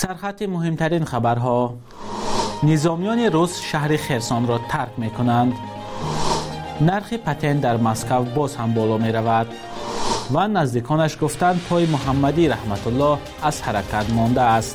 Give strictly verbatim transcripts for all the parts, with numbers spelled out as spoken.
سرخط مهمترین خبرها: نظامیان روس شهر خرسان را ترک می کنند. نرخ پتن در مسکو باز هم بالا می رود و نزدیکانش گفتند پای محمدی رحمت الله از حرکت مانده است.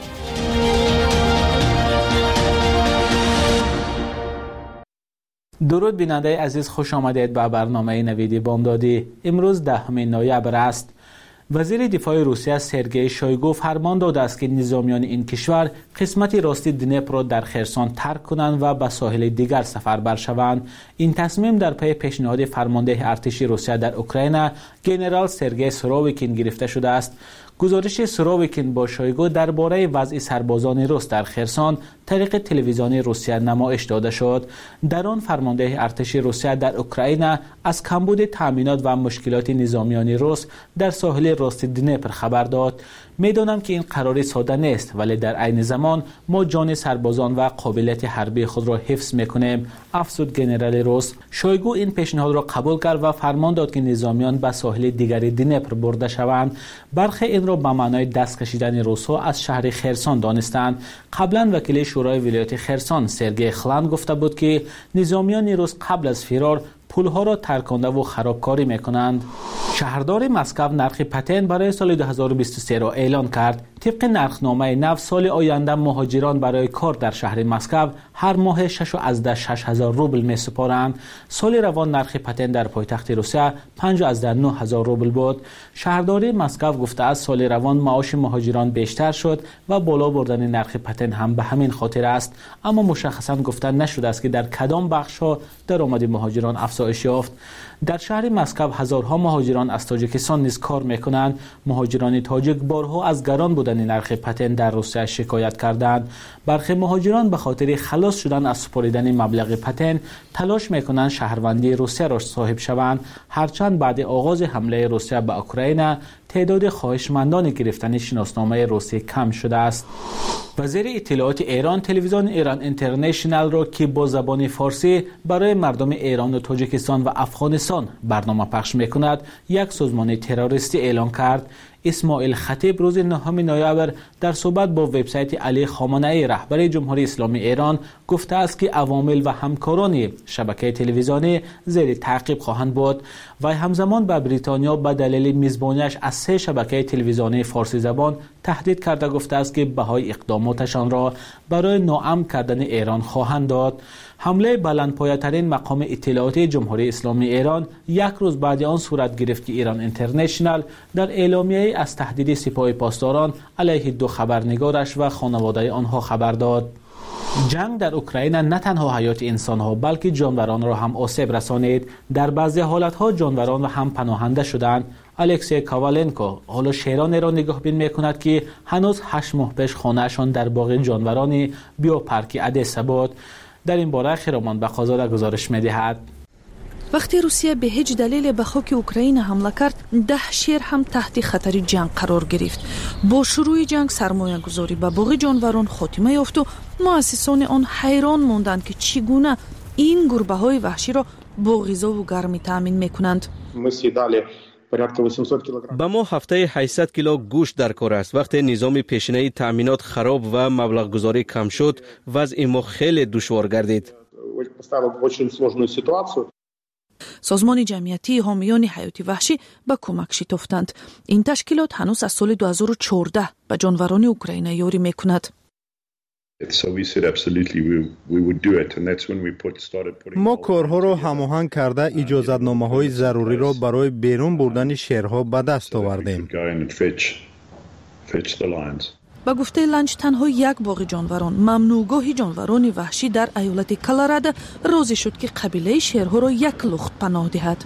درود بیننده عزیز، خوش آمدید به برنامه نویدی بامدادی. امروز دهم نوامبر است. وزیر دفاع روسیه سرگئی شویگو فرمان داده است که نظامیان این کشور قسمت راستی دنیپر را در خرسان ترک کنند و به ساحل دیگر سفر برشوند. این تصمیم در پی پیشنهاد فرمانده ارتش روسیه در اوکراین ژنرال سرگئی سورویکین گرفته شده است. گزارش سورویکین با شویگو درباره وضع سربازان روس در خرسان طریق تلویزیونی روسیه نمایش داده شد. در آن فرمانده ارتش روسیه در اوکراین از کمبود تأمینات و مشکلات نظامیان روس در ساحل راست دنیپر خبر داد. میدانم که این قراری ساده نیست، ولی در عین زمان ما جان سربازان و قابلیت حربی خود را حفظ میکنیم، افزود ژنرال روس. شویگو این پیشنهاد را قبول کرد و فرمان داد که نظامیان به ساحل دیگری دنیپر برده شوند. برخی این را به معنای دست کشیدن روس‌ها از شهر خرسان دانستند. قبلا وکیل شورای ولایت خرسان سرگئی خلند گفته بود که نظامیان روس قبل از فرار پولها را ترکانده و خرابکاری میکنند. شهردار مسکو نرخ پتن برای سال دو هزار و بیست و سه را اعلان کرد. طبق نرخنامه نو سال آینده مهاجران برای کار در شهر مسکو هر ماه شش از شش هزار روبل می سپارند. سال روان نرخ پتن در پایتخت روسیه پنج از نه هزار روبل بود. شهردار مسکو گفته است سال روان معاش مهاجران بیشتر شد و بالا بردن نرخ پتن هم به همین خاطر است، اما مشخصا گفتن نشده است که در کدام بخش ها درآمد مهاجران افزایش یافت. در شهر مسکو هزارها مهاجران از تاجیکستان نیز کار میکنند. مهاجران تاجیک بارها از گران بودن نرخ پتن در روسیه شکایت کردند. برخی مهاجران به خاطر خلاص شدن از سپاریدن مبلغ پتن تلاش میکنند شهروندی روسیه را صاحب شوند، هرچند بعد آغاز حمله روسیه به اوکراین تعداد خواهشمندان گرفتن شناسنامه روسی کم شده است. وزیر اطلاعات ایران تلویزیون ایران اینترنشنال را که با زبان فارسی برای مردم ایران و تاجیکستان و افغانستان برنامه پخش میکند یک سازمان تروریستی اعلان کرد. اسماعیل خطیب روز نهم نوامبر در صحبت با وبسایت علی خامنه ای رهبر جمهوری اسلامی ایران گفته است که عوامل و همکاران شبکه تلویزیونی زیر تعقیب خواهند بود و همزمان به بریتانیا به دلیل میزبانیش از سه شبکه تلویزیونی فارسی زبان تهدید کرده گفته است که بهای اقداماتشان را برای ناامن کردن ایران خواهند داد. حمله بلندپایه‌ترین مقام اطلاعاتی جمهوری اسلامی ایران یک روز بعد آن صورت گرفت که ایران اینترنشنال در اعلامیه از تهدید سپاه پاسداران علیه دو خبرنگارش و خانواده آنها خبر داد. جنگ در اوکراین نه تنها حیات انسان‌ها بلکه جانوران را هم آسیب رسانید. در بعضی حالت‌ها جانوران و هم پناهنده شدند. الکسی کاوالنکو حالا شیرانی را نگاه بین می‌کند که هنوز هشت ماه پیش خانه‌شان در باغ جانوران بیوپارک ادسا بود. در این باره خیرمان بخازاده گزارش می‌دهد. وقتی روسیه به هیچ دلیل به خاک اوکراین حمله کرد، ده شیر هم تحت خطر جنگ قرار گرفت. با شروع جنگ سرمایه گذاری به باغ جانوران خاتمه یافت و مؤسسان آن حیران ماندند که چگونه این گربه های وحشی را با غذا و گرمی تامین میکنند. به ما هفته هشتصد کیلو گوشت در کار است. وقتی نظام پیشینه تامینات خراب و مبلغ گذاری کم شد، وضع ما خیلی دشوار گردید. سازمان جمعیتی حامیان حیات وحشی به کمک شتافتند. این تشکیلات هنوز از سال دو هزار و چهارده به جانوران اوکراین یاری میکند. ما کارها را هماهنگ کرده اجازتنامه‌های ضروری را برای بیرون بردن شیرها به دست آوردیم. با گفته لنچ تنها یک باغ جانوران ممنوعگاه جانوران وحشی در ایالت کلرادو راضی شد که قبیله شیرها را یک لخت پناه دهد.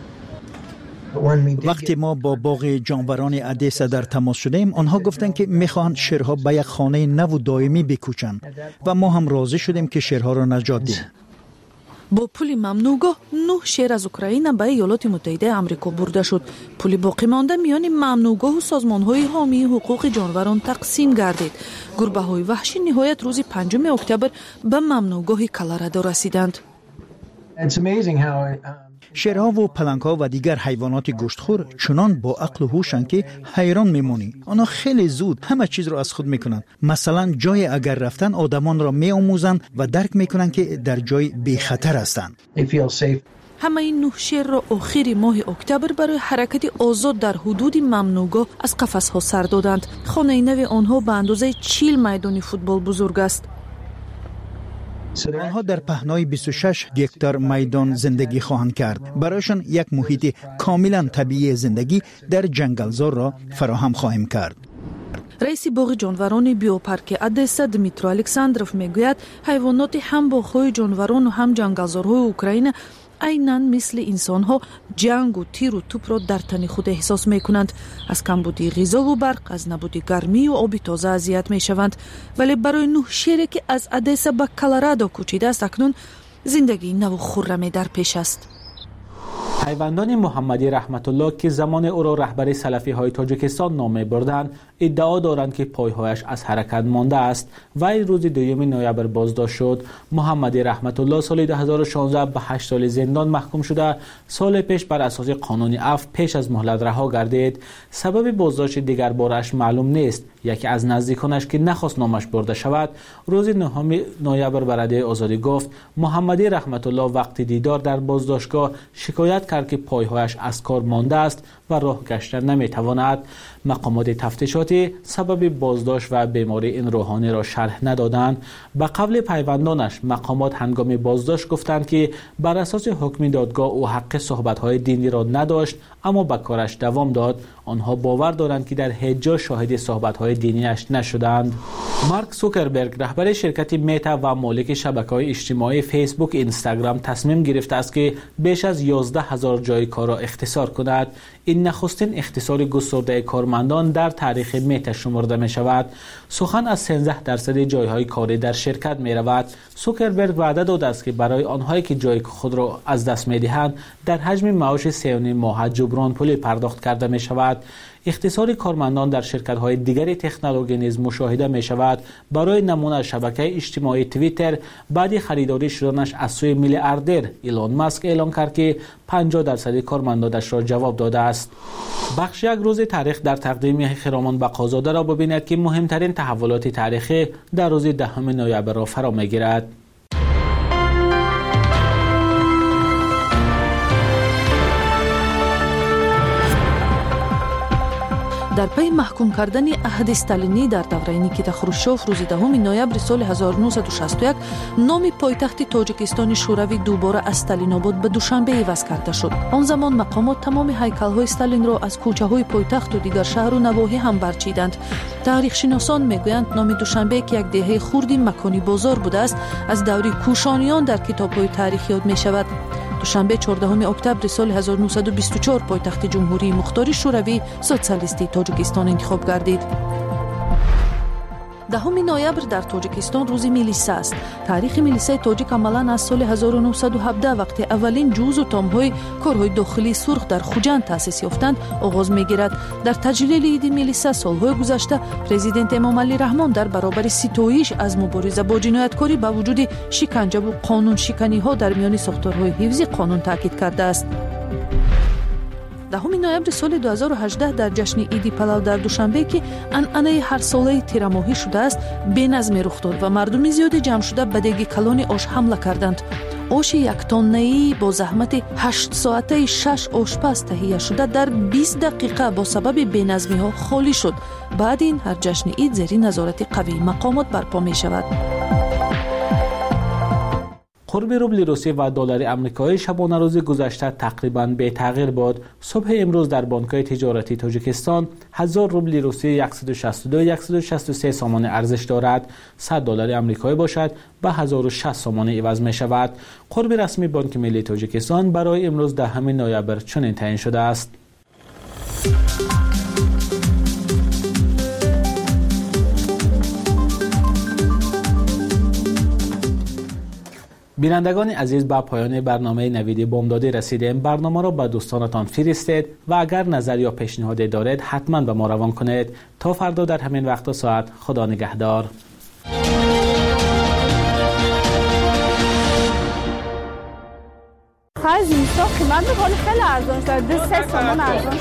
وقتی ما با باغ جانوران ادسا در تماس شدیم، آنها گفتند که میخواهند شیرها به یک خانه نو و دائمی بکوچند و ما هم راضی شدیم که شیرها را نجات دهیم. با پول ممنوعگاه نه شیر از اوکراین به ایالات متحده آمریکا برده شد. پول باقی مانده میان ممنوعگاه و سازمان‌های حامی حقوق جانوران تقسیم گردید. گربه‌های وحشی نهایت روز پنجم اکتبر به ممنوعگاه کلرادو رسیدند. شیرها و پلنگ‌ها و دیگر حیوانات گوشتخور چنان با عقل و هوشند که حیران میمونی. آنها خیلی زود همه چیز را از خود میکنند. مثلا جای اگر رفتن آدمان را میآموزند و درک میکنند که در جای بی خطر هستند. همه این نه شیر را آخر ماه اکتبر برای حرکت آزاد در حدود ممنوعگاه از قفس‌ها سر دادند. خانه نو آنها به اندازه چهل میدان فوتبال بزرگ است. آنها در پهنای بیست و شش هکتار میدان زندگی خواهند کرد. برایشان یک محیط کاملا طبیعی زندگی در جنگلزار را فراهم خواهیم کرد. رئیس باغ جانوران بیوپارک ادسا دمیترو الکساندروف میگوید حیوانات هم باغ‌های جانوران و هم جنگلزارهای اوکراین عیناً مثل انسان‌ها جنگ و تیر و توپ را در تن خود احساس می‌کنند. از کمبودی غذا و برق، از نبود گرمی و آب تازه اذیت می‌شوند. ولی برای نه شیری که از ادسا به کلرادو کوچیده است اکنون زندگی نو و خرمی در پیش است. پیوندان محمدی رحمت الله که زمان او را رهبر سلفی های تاجیکستان نام بردند ادعا دارند که پایهایش از حرکت مانده است و این روز دوم نوامبر بازداشت شد. محمدی رحمت الله سال دو هزار و شانزده به هشت سال زندان محکوم شده سال پیش بر اساس قانون عفو پیش از مهلت رها گردید. سبب بازداشت دیگر بارش معلوم نیست. یکی از نزدیکانش که نخواست نامش برده شود روز نهم نوامبر برای آزادی گفت محمدی رحمت الله وقتی دیدار در بازداشتگاه شکایت کرد که پایهایش از کار مانده است و راه گشتن نمیتواند. مقامات تفتیشاتی سبب بازداشت و بیماری این روحانی را شرح ندادند. به قول پیوندانش مقامات هنگام بازداشت گفتند که بر اساس حکم دادگاه او حق صحبت‌های دینی را نداشت اما به کارش دوام داد. آنها باور دارند که در هیچ جا شاهد صحبت‌های دینیش نشدند. مارک زوکربرگ رهبر شرکت متا و مالک شبکه‌های اجتماعی فیسبوک اینستاگرام تصمیم گرفته است که بیش از یازده هزار جای کار را اختصار کند. این نخستین اختصار گسترده کارمندان در تاریخ متا شمرده می شود. سخن از سیزده درصد جایهای کاری در شرکت می رود. زوکربرگ وعده داده است که برای آنهایی که جای خود را از دست می دهند در حجم معاش سه و نیم ماه جبران پولی پرداخت کرده می شود. اختصار کارمندان در شرکت‌های دیگر تکنولوژی نیز مشاهده می‌شود. برای نمونه شبکه اجتماعی توییتر بعد خریداری شدنش از سوی میلیاردر ایلون ماسک اعلام کرد که پنجاه درصد کارمندانش را جواب داده است. بخش یک روز تاریخ در تقدیم خرامان بقازاده را ببینید که مهمترین تحولات تاریخی در روز دهم نوامبر را فرا می‌گیرد. در پی محکوم کردن عهد استالینی در دوره نیکیتا خروشچوف روز دهم نوامبر سال هزار و نهصد و شصت و یک نام پایتخت تاجیکستان شوروی دوباره از استالین آباد به دوشنبه عوض کرده شد. آن زمان مقامات تمام هیکل‌های استالین را از کوچه‌های پایتخت و دیگر شهر و نواحی هم برچیدند. تاریخ شناسان میگویند نام دوشنبه که یک دهه خردی مکانی بازار بوده است از دوره کوشانیان در کتاب‌های تاریخی یاد می‌شود. دوشنبه چهاردهم اکتبر سال هزار و نهصد و بیست و چهار پایتخت جمهوری مختار شوروی سوسیالیستی تاجیکستان انتخاب گردید. دهم نوامبر در تاجیکستان روز میلیسا است. تاریخ میلیسای تاجیک عملاً از سال هزار و نهصد و هفده وقتی اولین جزء و تام‌های کارهای داخلی سرخ در خوجند تأسیس یافتند آغاز می‌گیرد. در تجلیل عید میلیسا سال‌های گذشته پرزیدنت امام علی رحمان در برابر ستایش از مبارزه با جنایتکاری با وجود شکنجه و قانون شکنی‌ها در میان ساختارهای حفظی قانون تاکید کرده است. دهم نوامبر سال دو هزار و هجده در جشن عید پلو در دوشنبه که عنعنه هر ساله تیرماهی شده است بینظمی رخ داد و مردم زیادی جمع شده به دیگ کلان آش حمله کردند. آش یک تنه‌ای با زحمت هشت ساعته شش آشپز تهیه شده در بیست دقیقه با سبب بینظمی‌ها خالی شد. بعد این هر جشن عید زیر نظارت قوی مقامات برپا می شود. قرب روبل روسی و دلار آمریکایی شبانه روز گذشته تقریباً به تغییر بود. صبح امروز در بانک‌های تجارتی تاجیکستان هزار روبل روسی صد و شصت و دو صد و شصت و سه سامان ارزش دارد. صد دلار آمریکایی باشد به هزار و شصت سامان عوض می شود. قرب رسمی بانک ملی تاجیکستان برای امروز دهم نوامبر چنین تعیین شده است. بینندگان عزیز به پایان برنامه نوید بامدادی رسیدیم. برنامه را به دوستانتان فرستید و اگر نظر یا پیشنهادی دارید حتما به ما روان کنید. تا فردا در همین وقت و ساعت خدا نگهدار. آخر زمستان قیمت میکنه خیلی ارزان شد. دو سه تومن ارزان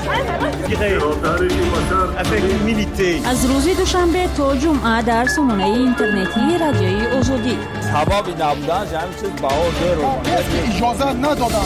شد. از روز دوشنبه تا جمعه در سامانه اینترنتی رادیوی آزادی. هوا بی نبودن همین چیز باور دارو. اجازه ندادن.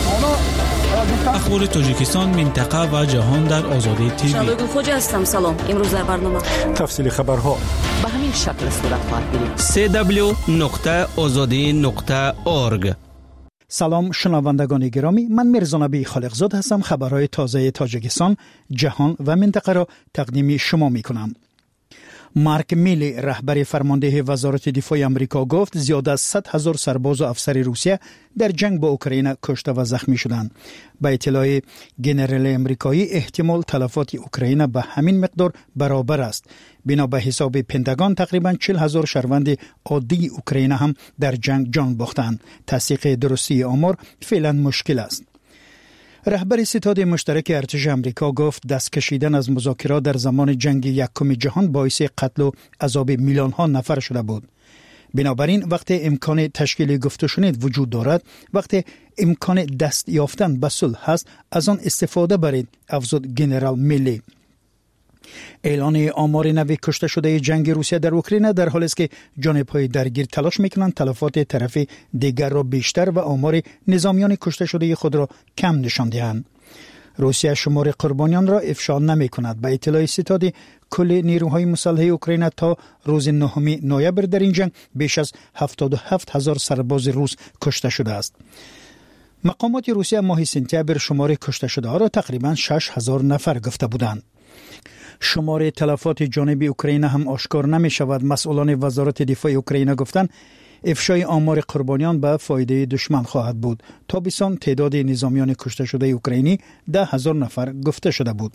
اخبار تاجیکستان، منطقه و جهان در آزادی تیوی. شادو خوجا هستم. سلام. امروز در برنامه تفصیل خبرها به همین شکل صورت خواهد گرفت. سه دبلیو نقطه آزادی نقطه اورگ. سلام شنوندگان گرامی، من میرزا نبی خالقزاد هستم. خبرهای تازه تاجیکستان، جهان و منطقه را تقدیم شما می کنم. مارک میلی رهبر فرمانده وزارت دفاع آمریکا گفت زیاد از صد هزار سرباز و افسر روسیه در جنگ با اوکراین کشته و زخمی شدند. با اطلاع گنرال آمریکایی احتمال تلفات اوکراین به همین مقدار برابر است. بنا به حساب پنتاگون تقریبا چهل هزار شهروند عادی اوکراین هم در جنگ جان باختند. تصدیق درستی آمار فعلا مشکل است. رهبر ستاد مشترک ارتش آمریکا گفت دست کشیدن از مذاکرات در زمان جنگ یکم جهان باعث قتل و عذاب میلیون ها نفر شده بود. بنابراین وقتی امکان تشکیل گفتگو وجود دارد، وقتی امکان دست یافتن به صلح هست، از آن استفاده برید، افزود گنرال میلی. اعلان آمار نوی کشته شده جنگ روسیه در اوکراین در حالی است که جانب‌های درگیر تلاش میکنند تلفات طرف دیگر را بیشتر و آمار نظامیان کشته شده خود را کم نشان دهند. روسیه شمار قربانیان را افشا نمی کند. به اطلاع ستاد کل نیروهای مسلح اوکراین تا روز نهم نوامبر در این جنگ بیش از هفتاد و هفت هزار سرباز روس کشته شده است. مقامات روسیه ماه سپتامبر شمار کشته شده ها را تقریبا شش هزار نفر گفته بودند. شمار تلفات جانب اوکراین هم آشکار نمی شود. مسئولان وزارت دفاع اوکراین گفتند افشای آمار قربانیان به فایده دشمن خواهد بود. تا بیسان تعداد نظامیان کشته شده اوکراینی ده هزار نفر گفته شده بود.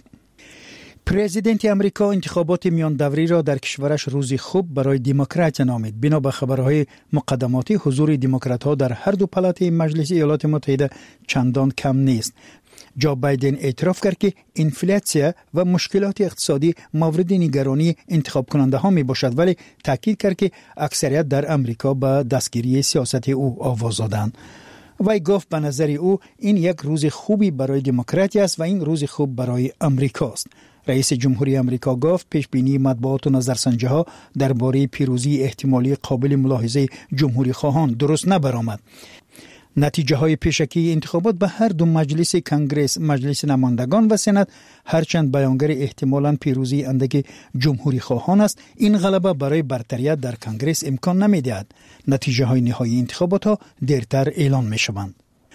پرزیدنت آمریکا انتخابات میان دوری را در کشورش روزی خوب برای دموکرات نامید. بنا به خبرهای مقدماتی حضور دموکرات ها در هر دو پالات مجلس ایالات متحده چندان کم نیست. جو بایدن اعتراف کرد که انفلاسیون و مشکلات اقتصادی مورد نگرانی انتخاب کننده ها می باشد، ولی تاکید کرد که اکثریت در امریکا به دستگیری سیاست او آواز دادند. وی گفت به نظر او این یک روز خوبی برای دموکراتی است و این روز خوب برای امریکا است. رئیس جمهوری امریکا گفت پیش بینی مطبوعات و نظرسنجی ها درباره پیروزی احتمالی قابل ملاحظه جمهوری خواهان درست نبرآمد. نتیجه های پیشکی انتخابات به هر دو مجلس کنگره، مجلس نمایندگان و سنا، هرچند بیانگر احتمالاً پیروزی اندک جمهوری خواهان است، این غلبه برای برتریت در کنگره امکان نمی‌دهد. نتیجه های نهایی انتخابات ها دیرتر اعلان می شوند.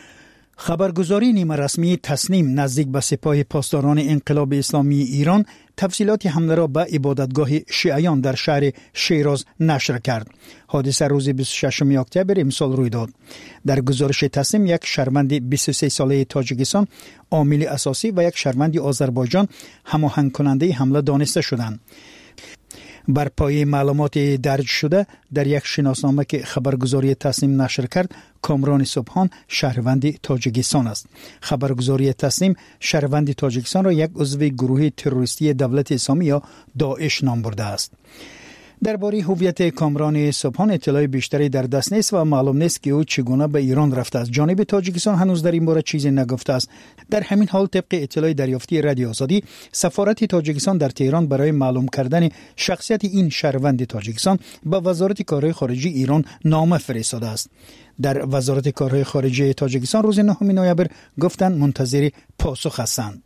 خبرگزاری نیمه رسمی تسنیم نزدیک به سپاه پاسداران انقلاب اسلامی ایران تفصیلات حمله را به عبادتگاه شیعیان در شهر شیراز نشر کرد. حادثه روز بیست و ششم اکتبر امسال روی داد. در گزارش تسنیم یک شهروند بیست و سه ساله تاجیکستان عامل اساسی و یک شهروند آذربایجان هماهنگ کننده حمله دانسته شدند. بر پایه معلومات درج شده در یک شناسنامه که خبرگزاری تسنیم نشر کرد، کامران سبحان شهروند تاجیکستان است. خبرگزاری تسنیم شهروند تاجیکستان را یک عضو گروه تروریستی دولت اسلامی یا داعش نام برده است. درباره هویت کامران سبحان اطلاع بیشتری در دست نیست و معلوم نیست که او چگونه به ایران رفته است. جانب تاجیکستان هنوز در این باره چیزی نگفته است. در همین حال طبق اطلاع دریافتی رادیو آزادی، سفارت تاجیکستان در تهران برای معلوم کردن شخصیت این شهروند تاجیکستان به وزارت کارهای خارجه ایران نامه فرستاده است. در وزارت کارهای خارجه تاجیکستان روز نهم نوامبر گفتند منتظر پاسخ هستند.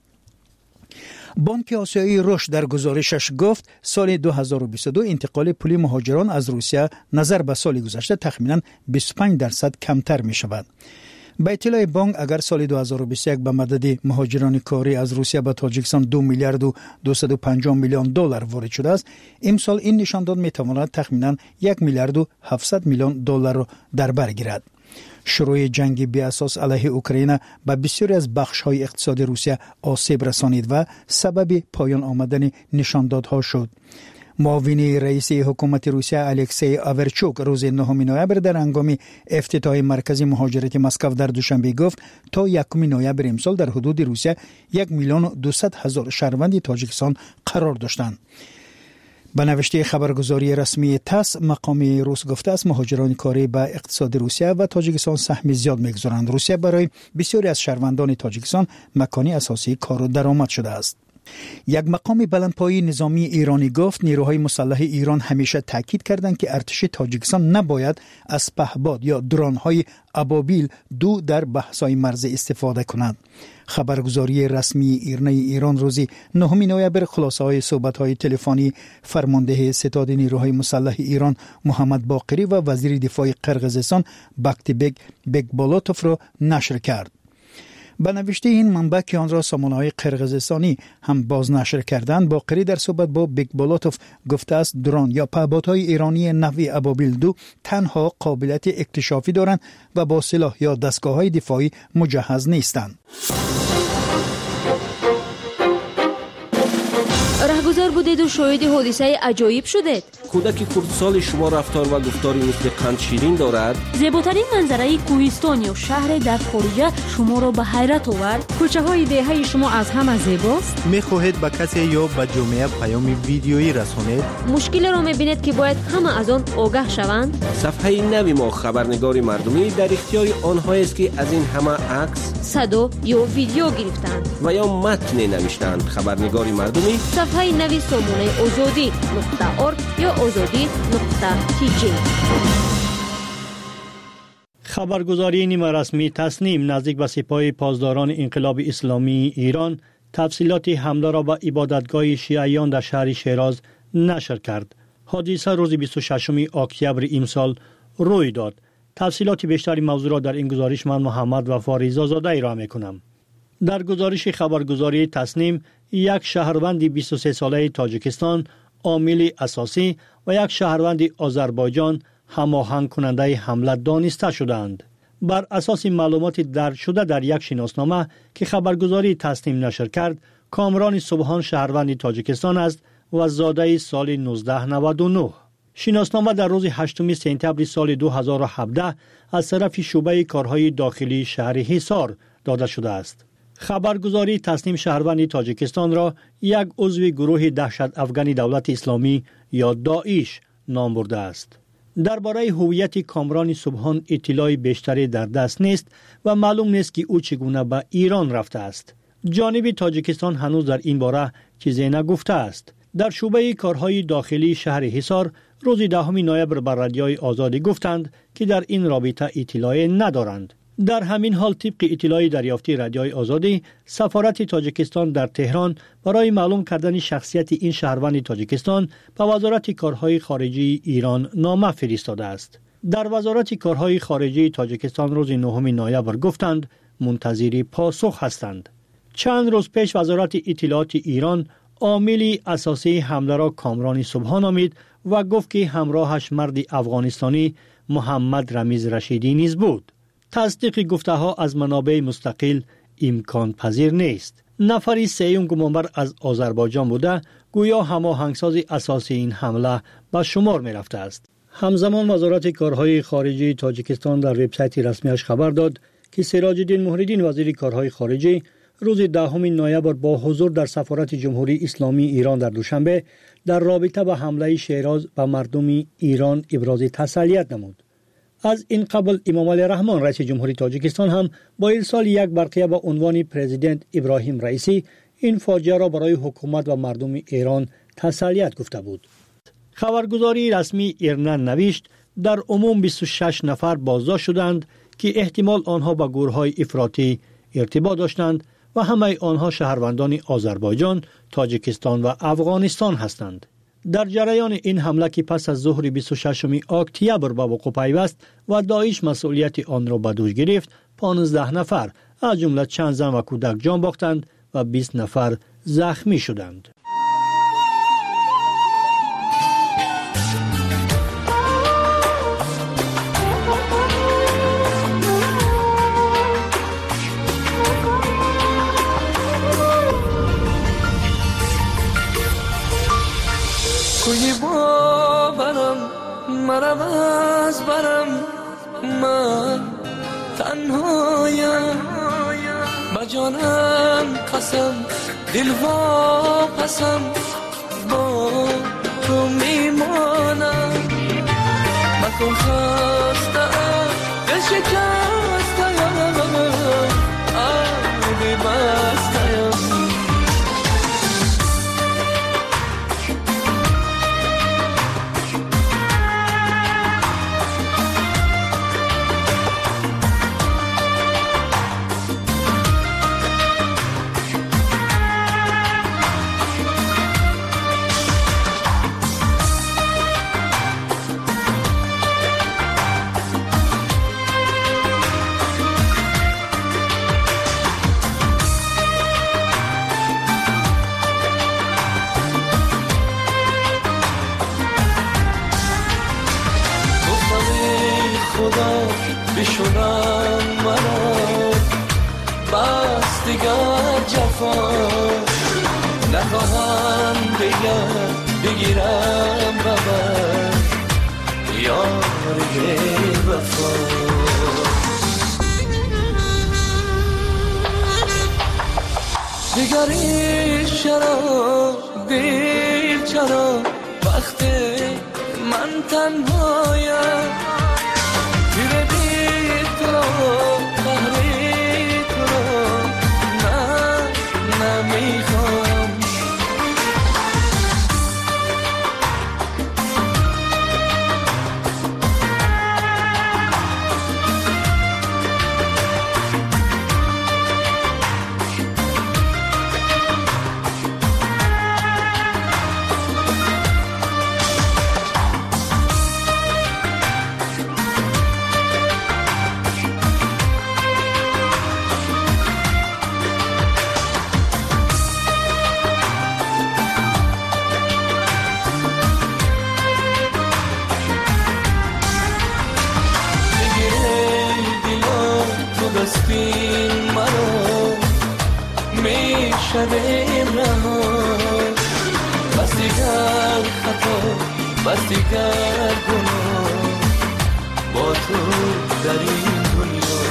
بانک آسیایی رشد در گزارشش گفت سال دو هزار و بیست و دو انتقال پول مهاجران از روسیه نظر به سال گذشته تخمیناً بیست و پنج درصد کمتر می شود. به اطلاع بانک اگر سال دو هزار و بیست و یک به مدد مهاجران کاری از روسیه به تاجیکستان دو میلیارد و دویست و پنجاه میلیون دلار وارد شده است، امسال این نشانداد می تواند تخمیناً یک میلیارد و هفتصد میلیون دلار را در بر گیرد. شروع جنگ بی اساس علیه اوکراین به بسیاری از بخش‌های اقتصادی روسیه آسیب رسانید و سبب پایان آمدن نشاندادها شد. معاون رئیس حکومت روسیه الکسی آورچوک روز نهم نوامبر در هنگام افتتاح مرکز مهاجرت مسکو در دوشنبه گفت تا یکم نوامبر امسال در حدود روسیه یک میلیون و دویست هزار شهروند تاجیکستان قرار داشتند. به نوشته خبرگزاری رسمی تاس، مقام روس گفته است مهاجران کاری به اقتصاد روسیه و تاجیکستان سهم زیاد می‌گذارند. روسیه برای بسیاری از شهروندان تاجیکستان مکانی اساسی کار و درآمد شده است. یک مقام بلندپایه نظامی ایرانی گفت نیروهای مسلح ایران همیشه تاکید کردند که ارتش تاجیکستان نباید از پهپاد یا درون‌های ابابیل دو در بحث‌های مرزی استفاده کند. خبرگزاری رسمی ایرانی ایران روزی نهم نوامبر خلاصه‌های صحبت‌های تلفنی فرمانده ستاد نیروهای مسلح ایران محمد باقری و وزیر دفاع قرقیزستان باکتیبک بکبالاتوف را نشر کرد. به نوشته این منبع که آن را سامانه‌های قرقیزستانی هم بازنشر کردند، باقری در صحبت با بکبالاتوف گفته است درون یا پهپادهای ایرانی نوع ابابیل دو تنها قابلیت اکتشافی دارند و با سلاح یا دستگاه‌های دفاعی مجهز نیستند. رهگذر بودید و شاهد حادثه عجایب شدید. کودک کردسال شما رفتار و گفتاری مثل قند شیرین دارد. زیباترین منظره کوهستان یا شهر در خارج شما را به حیرت آورد. کوچه های دهه شما از همه زیباست. میخواهید به کسی یا به جامعه پیام ویدیویی رسانید؟ مشکل را میبینید که باید همه از آن آگاه شوند. صفحه نوی ما خبرنگار مردمی در اختیار آنهایی است که از این همه عکس، صدا یا ویدیو گرفتند و یا متن نوشتند. خبرنگار مردمی صفحه نوی سامانه آزادی نقطه ارگ یا آزادی نقطه تی جی. خبرگزاری نیمه رسمی تصنیم نزدیک به سپاه پاسداران انقلاب اسلامی ایران تفصیلات حمله را به عبادتگاه شیعیان در شهر شیراز نشر کرد. حادثه روز بیست و ششم اکتبر امسال روی داد. تفصیلات بیشتری موضوع را در این گزارش من محمد وفا رضازاده ارائه می‌کنم. در گزارش خبرگزاری تصنیم یک شهروند بیست و سه ساله تاجیکستان عامل اساسی و یک شهروند آذربایجان هماهنگ کننده حمله دانسته شدند. بر اساس معلومات درج شده در یک شناسنامه که خبرگزاری تصنیم نشر کرد، کامران سبحان شهروند تاجیکستان است و زاده سال نوزده نود و نه. شناسنامه در روز هشتم سپتامبر سال دو هزار و هفده از طرف شعبه کارهای داخلی شهر حصار داده شده است. خبرگزاری تصنیم شهروند تاجیکستان را یک عضو گروه دهشت افغانی دولت اسلامی یا داعش نام برده است. درباره هویت کامران سبحان اطلاعی بیشتری در دست نیست و معلوم نیست که او چگونه به ایران رفته است. جانب تاجیکستان هنوز در این باره چیزی نگفته است. در شعبه کارهای داخلی شهر حصار روز دهم نوامبر بر رادیوی آزادی گفتند که در این رابطه اطلاعی ندارند. در همین حال طبق اطلاعی دریافتی رادیوی آزادی، سفارت تاجیکستان در تهران برای معلوم کردن شخصیت این شهروند تاجیکستان به وزارت کارهای خارجه ایران نامه فرستاده است. در وزارت کارهای خارجه تاجیکستان روز نهم نوامبر گفتند منتظر پاسخ هستند. چند روز پیش وزارت اطلاعات ایران عامل اساسی حمله را کامران سبحان نامید و گفت که همراهش مرد افغانستانی محمد رمیز رشیدی نیز بود. تصدیق گفته ها از منابع مستقل امکان پذیر نیست. نفری سیوم گمانبر از آذربایجان بوده گویا هماهنگساز اساسی این حمله به شمار می رفته است. همزمان وزارت کارهای خارجه تاجیکستان در وبسایت رسمیش خبر داد که سراج الدین محردین وزیر کارهای خارجه روز دهم نوامبر با حضور در سفارت جمهوری اسلامی ایران در دوشنبه در رابطه با حمله شیراز به مردم ایران ابراز تسلیت نمود. از این قبل امام علی رحمان رئیس جمهوری تاجیکستان هم با ارسال یک برقیه با عنوان پرزیدنت ابراهیم رئیسی این فاجعه را برای حکومت و مردم ایران تسلیت گفته بود. خبرگزاری رسمی ایرنا نوشت در عموم بیست و شش نفر بازداشت شدند که احتمال آنها با گروه‌های افراطی ارتباط داشتند و همه آنها شهروندان آذربایجان، تاجیکستان و افغانستان هستند. در جریان این حمله که پس از ظهر بیست و ششم اکتبر به وقوع پیوست و داعش مسئولیت آن را به دوش گرفت، پانزده نفر از جمله چند زن و کودک جان باختند و بیست نفر زخمی شدند. کوی باورم مرم از برم من تنهایم با جانم قسم دل وا پسم با تو میمانم مکن خواستم دل شکستم آبی بستم بشونم منو بس دیگر جفا نخواهم دیگر بگیرم ببر یاری وفا دیگری چرا دیر چرا وقتی من تنهایم دیره دید تو رو قهری تو رو نه نمیخوام بستین منو میشنیم رها بس دیگر خطا بس دیگر گناه با تو در این دنیا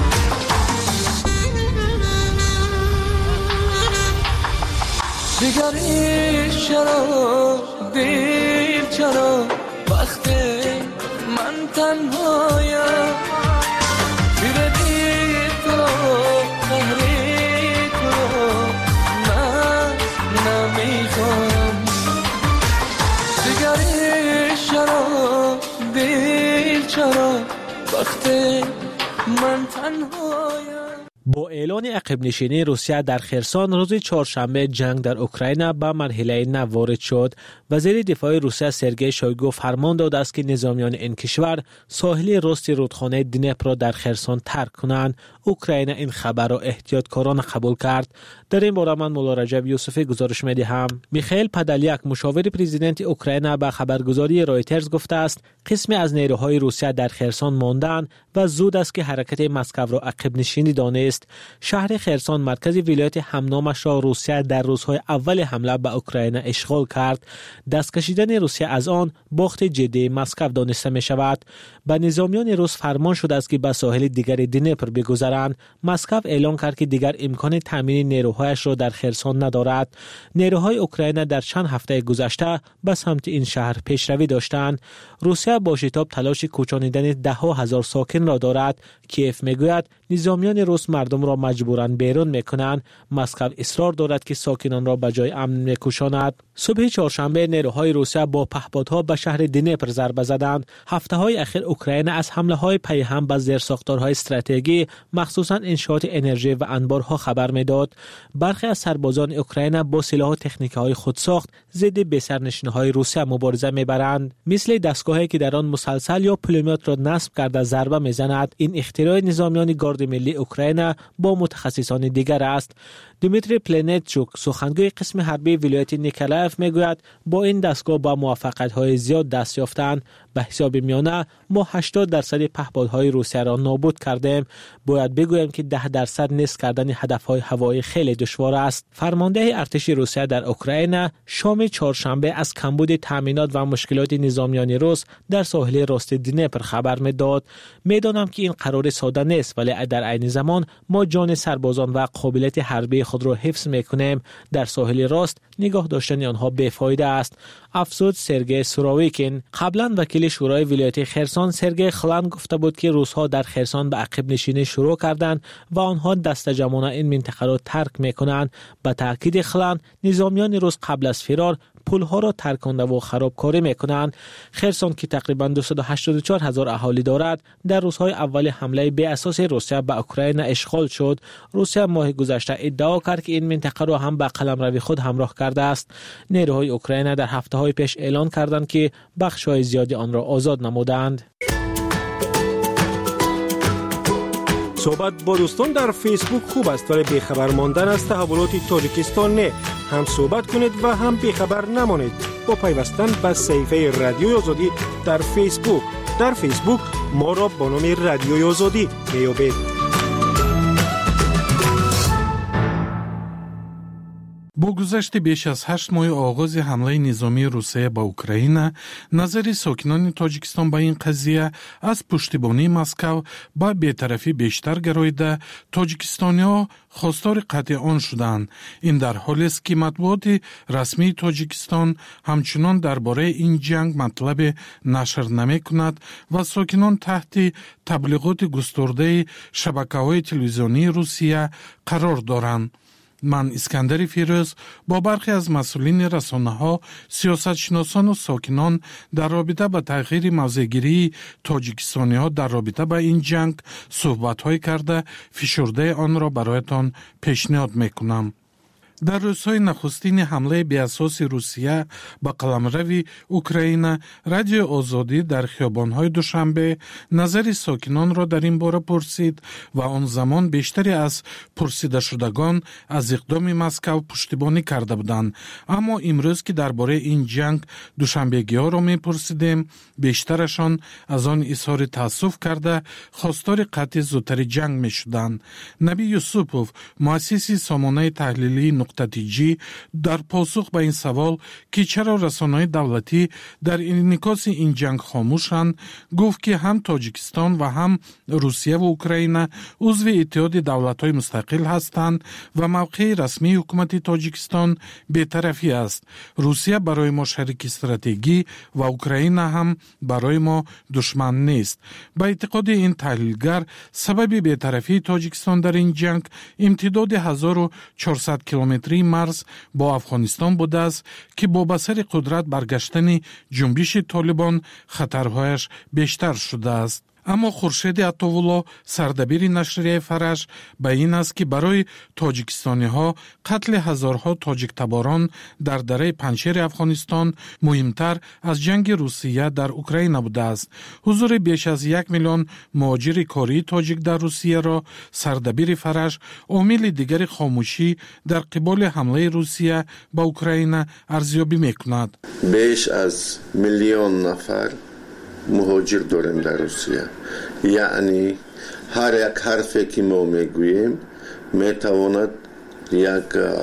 دیگری چرا دیر چرا وقتی من تنهایم دیره دیر تو رو قهری تو رو من نمیخوام دیگری چرا دیر چرا وقتی من تنهایم. با اعلان عقب نشینی روسیه در خرسان روز چهارشنبه جنگ در اوکراین به مرحله نو وارد شد. وزیر دفاع روسیه سرگئی شویگو فرمان داد است که نظامیان این کشور ساحل راست رودخانه دنیپر را در خرسان ترک کنند. اوکراین این خبر را احتیاطکارانه قبول کرد. در این باره من مولا رجب یوسفی گزارش می‌دهم. میخائیل پادالیاک مشاور پرزیدنت اوکراین به خبرگزاری رایترز گفته است قسمی از نیروهای روسیه در خرسان ماندند و زود است که حرکت مسکو را عقب نشینی دانست. شهر خرسان مرکز ولایت همنامش را روسیه در روزهای اول حمله به اوکراین اشغال کرد. دست کشیدن روسیه از آن باخت جدی مسکو دانسته می شود. به نظامیان روس فرمان شده است که به ساحل دیگر دنیپر بگذرند. مسکو اعلان کرد که دیگر امکان تامین نیروهایش را در خرسان ندارد. نیروهای اوکراین در چند هفته گذشته به سمت این شهر پیشروی داشتند. روسیه با شتاب تلاش کوچانیدن ده ها هزار ساکن را دارد. کیف میگوید نظامیان روس مردم را مجبوراً بیرون میکنند. مسکو اصرار دارد که ساکنان را به جای امن میکشاند. صبح چهارشنبه نیروهای روسیه با پهپادها به شهر دنیپر ضربه زدند. هفته‌های اخیر اوکراین از حمله‌های پیهم به زیرساختارهای استراتژیکی مخصوصاً انشاءات انرژی و انبارها خبر میداد. برخی از سربازان اوکراین با سلاح و تکنیک‌های خودساخت ضد بسرنشین‌های روسیه مبارزه میبرند. مثل دستگاهی که در آن مسلسل یا پولومتر را نصب کرده ضربه میزند. این اختراع نظامیان گارد ملی اوکراین با متخصصان دیگر است. دیمیتری پلنتچوک سخنگوی قسم حربی ولایت نیکلایف میگوید با این دستگاه با موفقیت‌های زیاد دست یافتند. به حساب میانه ما هشتاد درصد پهپادهای روسیه را نابود کردیم. باید بگویم که ده درصد نیست کردن هدفهای هوایی خیلی دشوار است. فرمانده ارتش روسیه در اوکراین شام چهارشنبه از کمبود تامینات و مشکلات نظامیان روس در ساحل راست دنیپر خبر میداد. میدانم که این قرار ساده نیست ولی در عین زمان ما جان سربازان و قابلیت حربی خود خود را حفظ میکنیم، در ساحل راست نگاه داشتن آنها بیفایده است. افزود سرگئی سورویکین. قبلا وکیل شورای ولایت خرسون سرگئی خلن گفته بود که روس‌ها در خرسون به عقب نشینی شروع کردند و آنها دست جمعانه این منطقه را ترک میکنند. به تاکید خلن، نظامیان روس قبل از فرار پل‌ها را ترکانده و خرابکاری میکنند. خرسون که تقریباً دویست و هشتاد و چهار هزار اهالی دارد، در روزهای اول حمله بی اساس روسیه به اوکراین اشغال شد. روسیه ماه گذشته ادعا کرد که این منطقه را هم به قلمرو خود همراه کرده است. نیروهای اوکراین در هفته‌های پیش اعلان کردند که بخش‌های زیادی آن را آزاد نمودند. صحبت با دوستان در فیسبوک خوب است، ولی بیخبر ماندن از تحولات تاجیکستان نه. هم صحبت کنید و هم بیخبر نمانید با پیوستن به صفحه رادیوی آزادی در فیسبوک. در فیسبوک ما را با نام رادیوی آزادی میابید. با گذشت بیش از هشت ماه آغاز حمله نظامی روسیه به اوکراین، نظر ساکنان تاجیکستان به این قضیه از پشتیبانی مسکو به بی‌طرفی بیشتر گراییده، تاجیکستانی‌ها خواستار قطع آن شدند. این در حالی است که مطبوعات رسمی تاجیکستان همچنان درباره این جنگ مطلب نشر نمی‌کند و ساکنان تحت تبلیغات گسترده شبکه‌های تلویزیونی روسیه قرار دارند. من اسکندر فیروز با برخی از مسئولین رسانه‌ها، سیاستشناسان و ساکنان در رابطه با تغییر موضع‌گیری تاجیکستانی‌ها در رابطه با این جنگ صحبت‌های کرده، فشرده آن را برایتان پیشنهاد می‌کنم. در روزهای نخستین حمله بی اساس روسیه به قلمرو اوکراین، رادیو آزادی در خیابان‌های دوشنبه نظر ساکنان را در این باره پرسید و آن زمان بیشتری از پرسیده شدگان از اقدام مسکو پشتیبانی کرده بودند. اما امروز که درباره این جنگ دوشنبگی‌ها را می‌پرسیدیم، بیشترشان از آن اظهار تأسف کرده خواستار قطع زودتر جنگ می‌شدند. نبی یوسفوف، مؤسس سامانه تحلیلی نقطه جی، در پاسخ به این سوال که چرا رسانه‌های دولتی در انعکاس این جنگ خاموشند، گفت که هم تاجیکستان و هم روسیه و اوکراین عضو اتحاد دولت‌های مستقل هستند و موقع رسمی حکومت تاجیکستان بی‌طرفی است. روسیه برای ما شریک استراتژی و اوکراین هم برای ما دشمن نیست. به اعتقاد این تحلیلگر، سبب بی‌طرفی تاجیکستان در این جنگ امتداد هزار و چهارصد کیلومتری مرز با افغانستان بوده است که با بسر قدرت برگشتن جنبش طالبان خطرهایش بیشتر شده است. اما خورشید عطاوالله، سردبیر نشریه فرج، به این است که برای تاجیکستانی ها قتل هزارها تاجیک تباران در دره پنجشیر افغانستان مهمتر از جنگ روسیه در اوکراین بوده است. حضور بیش از یک میلیون مهاجر کاری تاجیک در روسیه را سردبیر فرج عامل دیگر خاموشی در قبال حمله روسیه به اوکراین ارزیابی میکند. بیش از میلیون نفر مهاجر داریم در روسیه. یعنی هر یک حرفی که ما میگوییم میتواند یک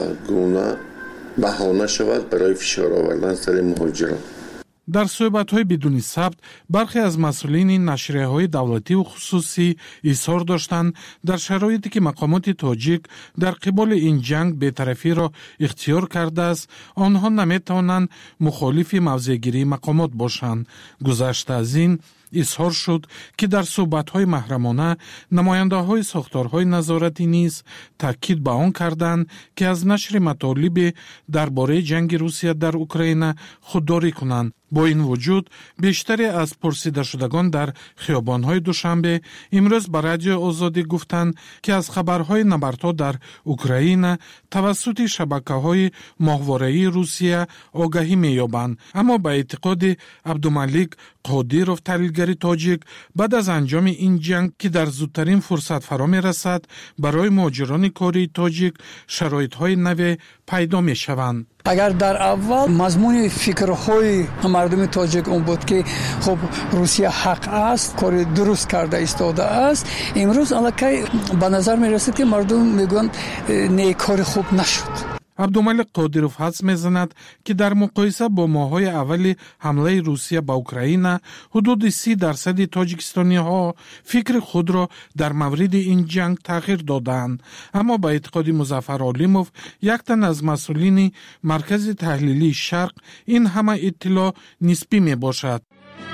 گونه بهانه شود برای فشار آوردن سر مهاجران. در صحبت‌های بدون ثبت، برخی از مسئولین نشریه‌های دولتی و خصوصی اظهار داشتند در شرایطی که مقامات تاجیک در قبال این جنگ بی‌طرفی را اختیار کرده است، آنها نمی‌توانند مخالف موضع‌گیری مقامات باشند. گذشته از این اظهار شد که در صحبت‌های محرمانه نماینده‌های ساختارهای نظارتی نیز تاکید به آن کردند که از نشر مطالب درباره جنگ روسیه در اوکراین خودداری کنند. با این وجود بیشتری از پرسیده شدگان در خیابان‌های دوشنبه امروز به رادیو آزادی گفتند که از خبرهای نبردها در اوکراین توسط شبکه‌های ماهواره‌ای روسیه آگاهی می‌یابند. اما به اعتقاد عبدالملیک قادیروف، تحلیلگر تاجیک، بعد از انجام این جنگ که در زودترین فرصت فرا می‌رسد، برای مهاجران کاری تاجیک شرایط‌های نو پیدا می‌شوند. اگر در اول مضمون فکرهای مردم تاجیک اون بود که خب روسیه حق است، کار درست کرده ایستاده است، امروز الکی به نظر میرسید که مردم میگن نه، کار خوب نشد. عبدالملک قادروف حدس میزند که در مقایسه با ماه‌های اول حمله روسیه به اوکراین حدود سی درصد تاجیکستانی ها فکر خود را در مورد این جنگ تغییر دادند. اما به اعتقاد مظفر علیموف، یک تن از مسئولین مرکز تحلیلی شرق، این همه اطلاع نسبی می باشد.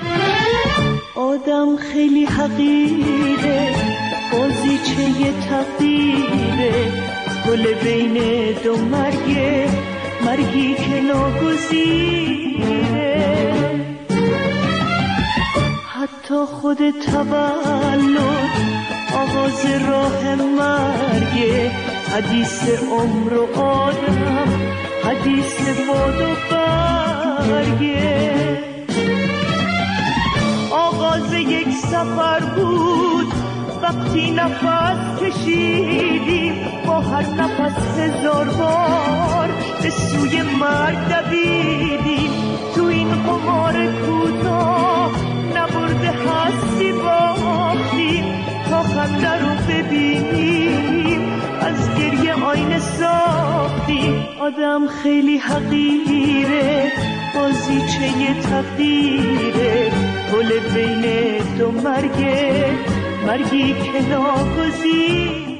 آدم خیلی حقیره، بازیچه تقدیره، گل بین دو مرگه، مرگی که ناگزیره. حتی خود تولد آغاز راه مرگه، حدیث عمر و آدم، حدیث باد و برگه. آغاز یک سفر بود وقتی نفس کشیدیم، با هر نفس هزار بار به سوی مرگ دویدیم. تو این قمار کوتاه نبرده هستی باختیم، تا خنده رو ببینیم از گریه آینه ساختیم. آدم خیلی حقیره، بازیچه تقدیره، گل بین دو مرگه، مرگی که ناگزیره.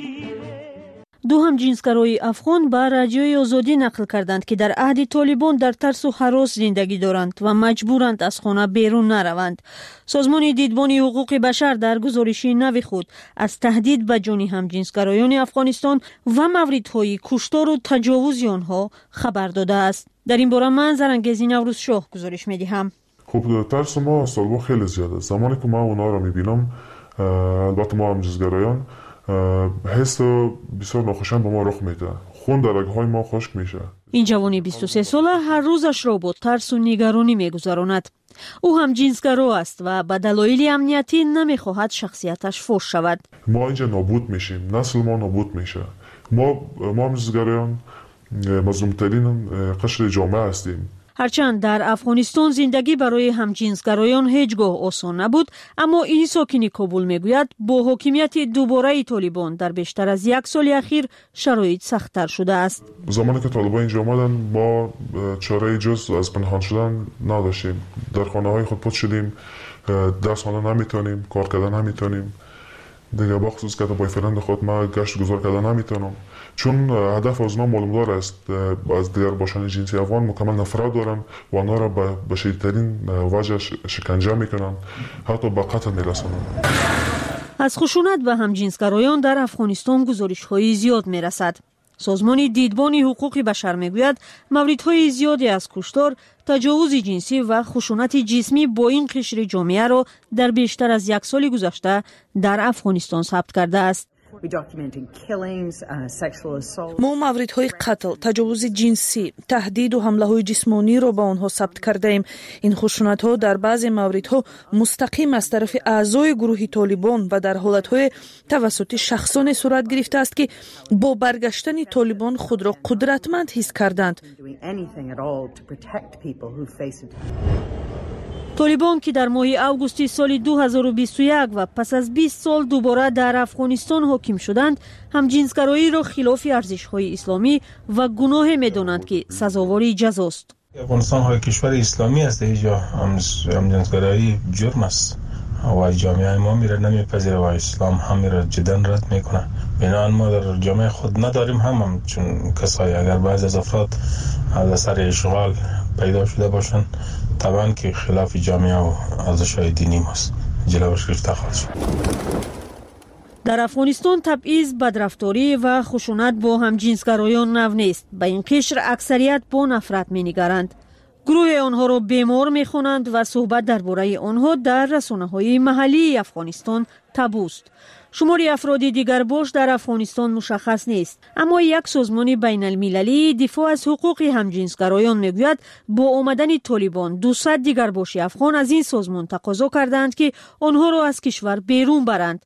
دو همجنسگرای افغان به رادیوی آزادی نقل کردند که در عهد طالبان در ترس و هراس زندگی دارند و مجبورند از خانه بیرون نروند. سازمان دیدبان حقوق بشر در گزارش نو خود از تهدید به جان همجنسگرایان افغانستان و موردهای کشتار و تجاوز آنها خبر داده است. در این باره من زرنگیزی نوروز شاه گزارش می‌دهم. خب ترس ما از طالبان خیلی زیاده است. زمانی که ما اونا رو می‌بینم، البته ما همجنسگرایان، حس بسیار ناخوشایند به ما رخ میده. خون در رگ‌های ما خشک میشه. این جوان بیست و سه ساله هر روزش را با ترس و نگرانی میگذراند. او هم جنسگرا است و به دلایل امنیتی نمیخواهد شخصیتش فوش شود. ما اینجا نابود میشیم، نسل ما نابود میشه. ما ما همجنسگرایان مظلوم‌ترین قشر جامعه هستیم. هرچند در افغانستان زندگی برای همجنسگرایان هیچگاه آسان نبود، اما این ساکن کابل میگوید با حاکمیت دوباره طالبان در بیشتر از یک سال اخیر شرایط سخت‌تر شده است. زمانی که طالبان اینجا آمدن ما چاره جز از پنهان شدن نداشتیم. در خانه‌های خود پات شدیم، درس خواندن نمیتونیم، کار کردن نمیتونیم. دیگه با خصوص که با فرند خود ما گشت گذار کردن نمیتونم، چون هدف از ما معلومدار است. از دیگر باشان جنسی افغان مکمل نفرت دارن و آنها را به شدیدترین وجه شکنجه میکنن، حتی به قتل میرسانند. از خشونت به همجنسگرایان در افغانستان گزارش‌های زیاد میرسد. سازمان دیدبان حقوق بشر میگوید موردهای زیادی از کشتار، تجاوز جنسی و خشونت جسمی با این قشر جامعه را در بیشتر از یک سال گذشته در افغانستان ثبت کرده است. ما موردهای قتل، تجاوز جنسی، تهدید و حمله‌های جسمانی را به آنها ثبت کرده ایم. این خشونت‌ها در بعضی موردها مستقیم از طرف اعضای گروه طالبان و در حالت‌های توسط شخصان صورت گرفته است که با برگشتن طالبان خود را قدرتمند حس کردند. طالبان که در ماه اوگوست سال دو هزار و بیست و یک و پس از بیست سال دوباره در افغانستان حاکم شدند، همجنسگرایی را خلاف ارزش‌های اسلامی و گناه می‌دانند که سزاوار جزاست. افغانستان های کشور اسلامی است، اینجا همجنسگرایی جرم است و جامعه ما میره نمیپذیره و اسلام هم میره جدا رد میکنه. بنابراین ما در جامعه خود نداریم هم, هم چون کسایی اگر بعضی از افراد از اثر اشغال پیدا شده باشند، طبعا که خلاف جامعه و ارزش‌های دینی ماست، جلوش گرفته خواهد شد. در افغانستان تبعیض، بدرفتاری و خشونت با همجنسگرایان نو نیست. به این قشر اکثریت با نفرت می‌نگرند. گروه آنها را بیمار می‌خوانند و صحبت درباره آنها در رسانه‌های محلی افغانستان تابوست. شمار افراد دیگر باش در افغانستان مشخص نیست، اما یک سازمان بین المللی دفاع از حقوق همجنسگرایان میگوید با آمدن طالبان دویست دیگر باش افغان از این سازمان تقاضا کردند که آنها را از کشور بیرون برند.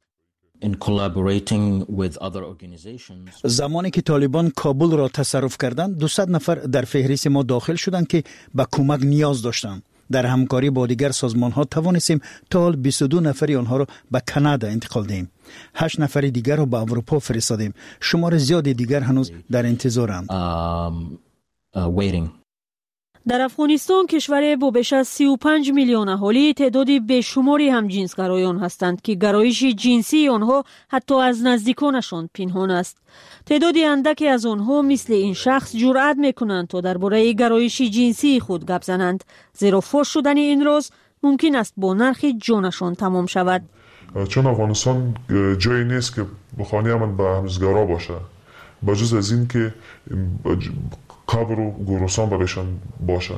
زمانی که طالبان کابل را تصرف کردند، دویست نفر در فهرست ما داخل شدند که به کمک نیاز داشتند. در همکاری با دیگر سازمان‌ها توانستیم تا حال بیست و دو نفری آنها را به کانادا انتقال دهیم. هشت نفر دیگر را به اروپا فرستادیم. شمار زیاد دیگر هنوز در انتظارند. um, uh, در افغانستان کشور با بیش از سی و پنج میلیون اهالی تعدادی بیشماری هم جنسگرایان هستند که گرایش جنسی آنها حتی از نزدیکانشان پنهان است. تعدادی اندکی از آنها مثل این شخص جرأت میکنند تا درباره گرایش جنسی خود گپ زنند، زیرا فاش شدن این راز ممکن است با نرخ جانشان تمام شود. چون افغانستان جایی نیست که بخوانی من به همزگارا باشه، بجز از این که قبر و گورستان برایشان باشه.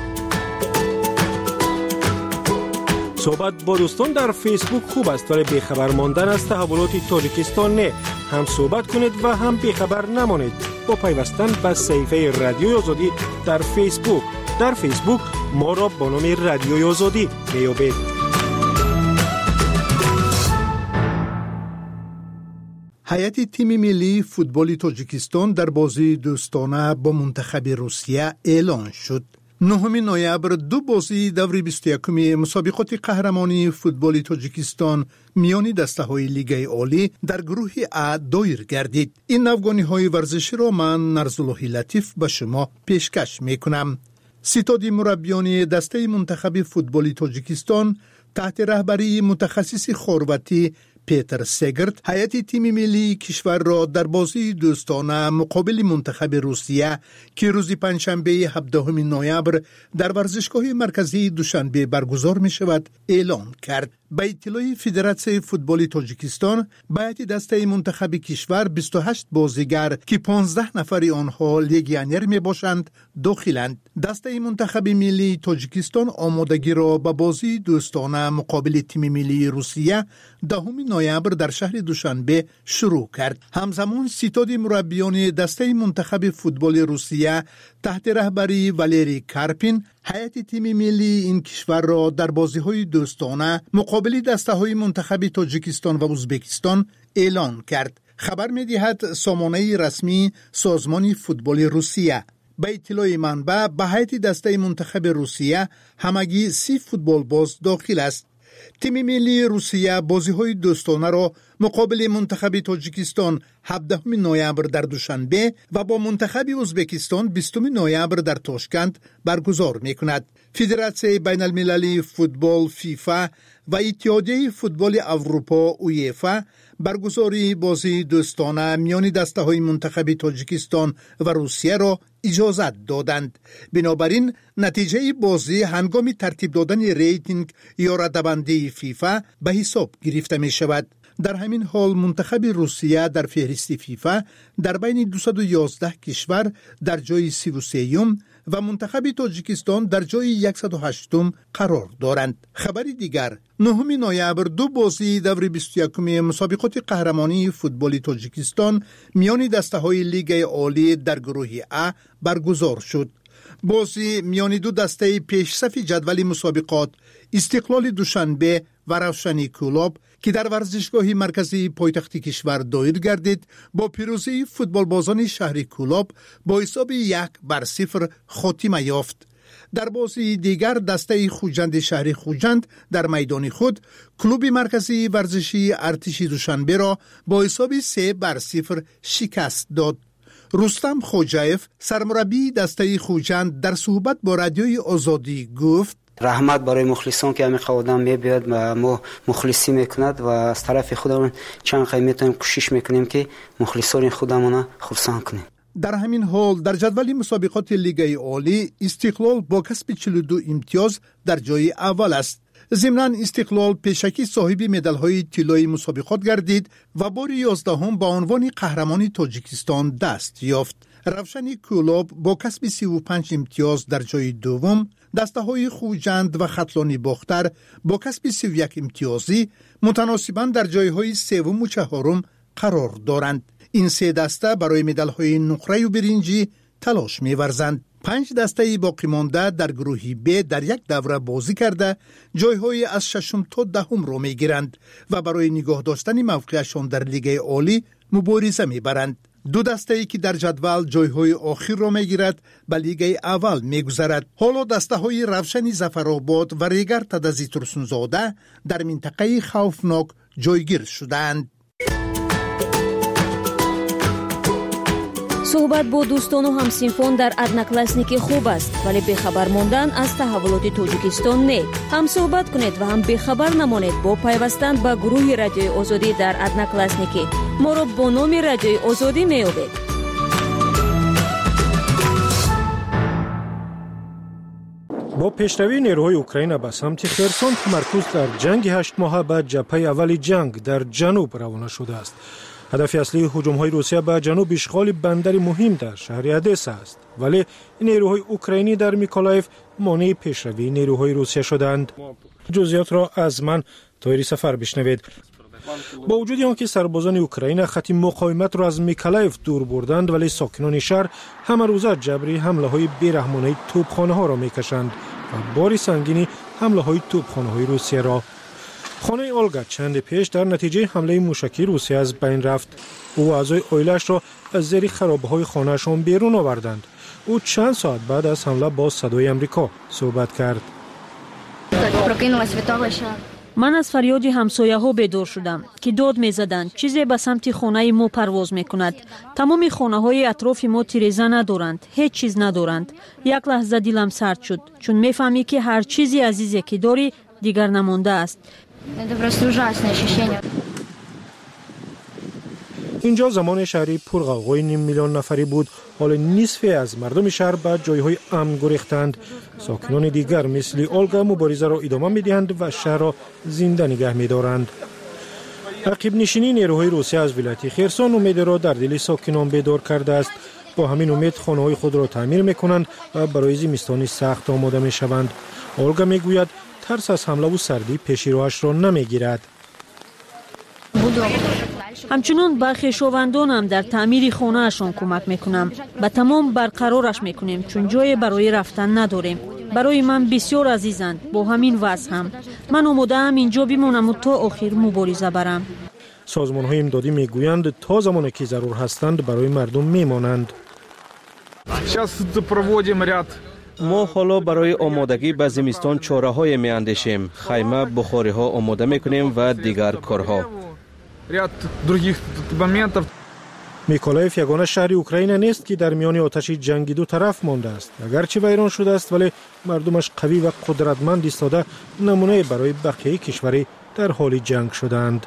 صحبت با دوستان در فیسبوک خوب است، ولی بیخبر ماندن از تحولات تاجیکستان نه. هم صحبت کنید و هم بیخبر نمانید با پیوستن به صفحه رادیوی آزادی در فیسبوک. در فیسبوک ما را با نام رادیوی آزادی میابید. هیئت تیم ملی فوتبال تاجیکستان در بازی دوستانه با منتخب روسیه اعلان شد. نهم نوامبر دو بازی دور بیست و یکم مسابقات قهرمانی فوتبال تاجیکستان میان دسته‌های لیگ عالی در گروه ا دایر گردید. این نوگانی‌های ورزشی را من نرزالله لطیف به شما پیشکش میکنم. ستاد مربیان دسته منتخب فوتبال تاجیکستان تحت رهبری متخصص خرواتی پیتر سگرت هیئت تیم ملی کشور را در بازی دوستانه مقابل منتخب روسیه که روز پنجشنبه هفدهم نوامبر در ورزشگاه مرکزی دوشنبه برگزار می شود اعلان کرد. به اطلاع فدراسیون فوتبال تاجیکستان به هیئت دسته منتخب کشور بیست و هشت بازیگر که پانزده نفر آنها لیگیونر می باشند داخلند. دسته منتخب ملی تاجیکستان آمادگی را به بازی دوستانه مقابل تیم ملی روسیه دهم نوامبر در شهر دوشنبه شروع کرد. همزمان ستاد مربیان دسته منتخب فوتبال روسیه تحت رهبری والری کارپین هیئت تیم ملی این کشور را در بازی‌های دوستانه مقابل دسته‌های منتخب تاجیکستان و ازبکستان اعلان کرد. خبر می‌دهد سامانه رسمی سازمان فوتبال روسیه. به اطلاع منبع به هیئت دسته منتخب روسیه همگی سی فوتبال باز داخل است. تیم ملی روسیه بازی‌های دوستانه را مقابل منتخب تاجیکستان هفدهم نوامبر در دوشنبه و با منتخب ازبکستان بیستم نوامبر در تاشکند برگزار می‌کند. فدراسیون بین المللی فوتبال فیفا و اتحادیه فوتبال اروپا اویفا برگزاری بازی دوستانه میان دسته‌های منتخب تاجیکستان و روسیه را اجازت دادند. بنابراین نتیجه بازی هنگام ترتیب دادن ریتینگ یا رده‌بندی فیفا به حساب گرفته می شود. در همین حال منتخب روسیه در فهرست فیفا در بین دویست و یازده کشور در جای سی و سه و منتخب تاجیکستان در جای صد و هشت قرار دارند. خبری دیگر، نهم نوامبر دو بازی دور بیست و یکم مسابقات قهرمانی فوتبال تاجیکستان میان دسته‌های لیگ عالی در گروه ا برگزار شد. بازی میان دو دسته پیشصف جدول مسابقات استقلال دوشنبه و روشنی کلوب که در ورزشگاه مرکزی پایتخت کشور دایر گردید با پیروزی فوتبال بازان شهر کلوب با حساب یک بر صفر خاتمه یافت. در بازی دیگر دسته خوجند شهر خوجند در میدان خود کلوب مرکزی ورزشی ارتش دوشنبه را با حساب سه بر صفر شکست داد. رستم خوجایف سرمربی دسته خوجند در صحبت با رادیوی آزادی گفت: رحمت برای مخلصان که همین آدم میبید و ما مخلصی میکند و از طرف خودمون چند خیلی میتونیم کوشش میکنیم که مخلصان خودمون خرسان کنیم. در همین حال در جدول مسابقات لیگ عالی استقلال با کسب چهل و دو امتیاز در جای اول است. ضمناً استقلال پیشکی صاحب مدال‌های طلایی مسابقات گردید و بار یازدهم با عنوان قهرمان تاجیکستان دست یافت. روشنی کلوب با کسب سی و پنج امتیاز در جای دوم، دسته‌های خوجند و خطلانی باختر با کسب سی و یک امتیازی متناسباً در جایهای سوم و چهارم قرار دارند. این سه دسته برای مدال‌های نقره و برنجی تلاش می‌ورزند. پنج دسته باقی مانده در گروه ب در یک دوره بازی کرده جایهای از ششم تا دهم را می‌گیرند و برای نگاه داشتن موقعشان در لیگ عالی مبارزه می‌برند. دو دسته‌ای که در جدول جایهای آخر را میگیرد به لیگ اول میگذرد. حالا دسته‌های روشن ظفرآباد و ریگر تدزی ترسونزاده در منطقه خوفناک جایگیر شدند. صحبت با دوستان و همسینفان در ادناکلاسنیکی خوب است، ولی بخبر ماندن از تحولات تاجیکستان نه. هم صحبت کنید و هم بخبر نمانید با پیوستن به گروه رادیوی آزادی در ادناکلاسنیکی. ما را با نام رادیوی آزادی میابید. با پیشروی نیروهای اوکراین به سمت خرسون تمرکز در جنگ هشت ماهه به جبهه اول جنگ در جنوب روانه شده است. هدف اصلی هجوم‌های روسیه به جنوب اشغال بندر مهم در شهر ادسا است، ولی نیروهای اوکراینی در میکولایف مانع پیشروی نیروهای روسیه شدند. جزئیات را از من طاهر سفر بشنوید. با وجود آنکه سربازان اوکراین خط مقاومت را از میکولایف دور بردند، ولی ساکنان شهر همه روزه جبری حمله‌های بی‌رحمانه توپخانه‌ها را میکشند و بار سنگینی حمله‌های توپخانه‌های روسیه را. خانه اولگا چند پیش در نتیجه حمله موشکی روسیه از بین رفت. او اعضای عائله‌اش را از زیر خرابه‌های خانه‌شان بیرون آوردند. او چند ساعت بعد از حمله با صدای آمریکا صحبت کرد. من از فریاد همسایه ها بیدار شدم که داد می زدند چیزی به سمت خانه ما پرواز می کند. تمام خانه های اطراف ما تیریزه ندارند، هیچ چیز ندارند. یک لحظه دلم سرد شد، چون می فهمی که هر چیزی عزیزی که داری دیگر نمانده است. اینجا زمان شهری پرغوغای نیم میلیون نفری بود. حال نصف از مردم شهر به جایهای امن گریختند. ساکنان دیگر مثل اولگا مبارزه را ادامه میدهند و شهر را زنده نگه میدارند. عقب نشینی نیروهای روسیه از ولایت خرسون امید را در دل ساکنان بیدار کرده است. با همین امید خانه‌های خود را تعمیر میکنند و برای زمستان سخت آماده میشوند. اولگا میگوید ترس از حمله و سردی پیش روش را نمیگیرد. همچنان به خویشاوندان هم در تعمیر خانه اشان کمک میکنم. به تمام برقرارش میکنیم چون جای برای رفتن نداریم. برای من بسیار عزیزند. با همین وضع هم من آماده ام اینجا بمانم و تا آخر مبارزه برم. سازمان های امدادی میگویند تا زمانی که ضرور هستند برای مردم میمانند. ما حالا برای آمادگی به زمستان چاره های می اندیشیم. خیمه، بخاری ها آماده می کنیم و دیگر کارها. میکولایف یگانه شهر اوکراین نیست که در میان آتش جنگی دو طرف مانده است. اگرچه ویران شده است، ولی مردمش قوی و قدرتمند ایستاده نمونه برای بقیه کشوری در حال جنگ شدند.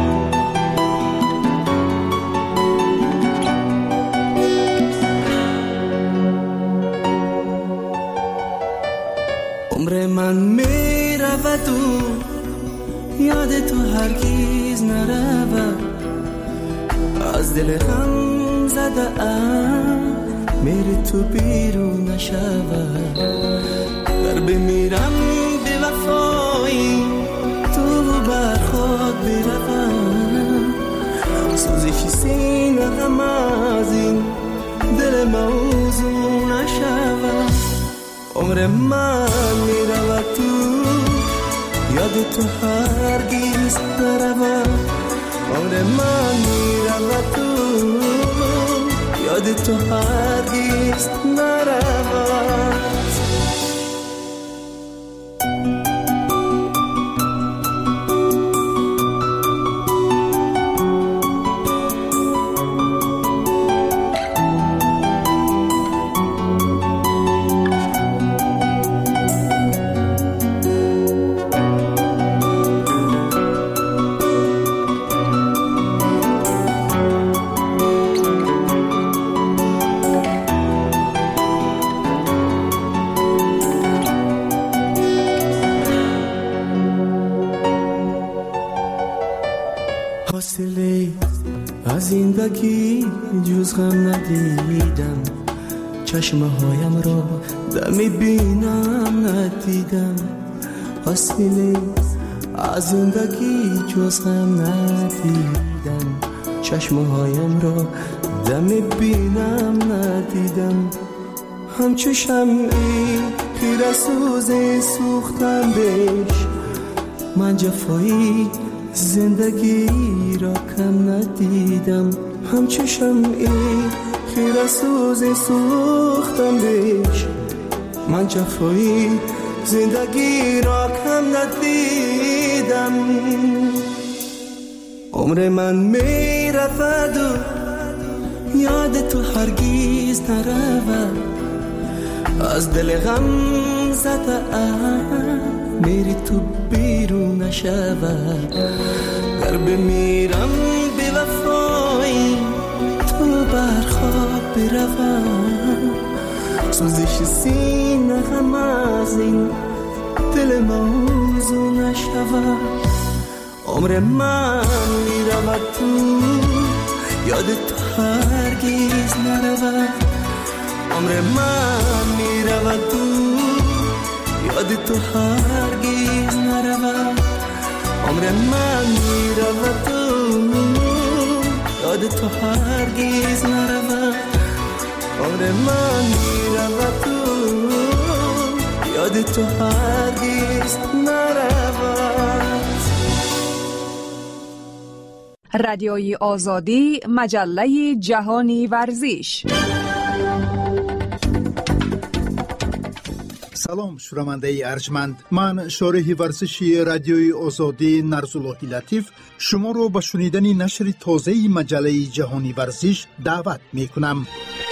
عمر من می رود و یاد تو هرگیز نرود. از دل غم زده ام میری تو بیرون نشود. در بمیرم به وفایی تو بر خود بروم. سوزش سینه غم از این دل موضوع نشود. عمر من میرود تو یاد تو هرگیز نرود. عمر من میرود تو یاد تو هرگیز نرود. از زندگی جز غم ندیدم. چشمه هایم را دمی بینم ندیدم. حاصله از زندگی جز غم ندیدم. چشمه هایم را دمی بینم ندیدم. همچو شمعی خیره سوزی سوختم بهش. من جفایی زندگی را کم ندیدم. همچو شمعی خیره سوزی سوختم بیش من جفایی زندگی را کم ندیدم عمر من می رفت و یاد تو هرگیز نرود از دل غم زده ام میری تو بیرون نشود گر بمیرم بی وفایی تو برخواب بروم سوزش سینه غم از این دل موضوع نشود عمر من میرود تو یاد تو هرگیز نرود عمر من میرود تو یاد تو هرگیز نرود عمر من میرود تو یاد تو هرگیز نرود عمر من میرود تو یاد تو هرگیز نرود رادیوی آزادی مجله جهانی ورزش. سلام شنونده ارجمند، من شارح ورزشی رادیوی آزادی نرزاللهی لطیف شما رو به شنیدن نشر تازه مجله جهانی ورزش دعوت می کنم.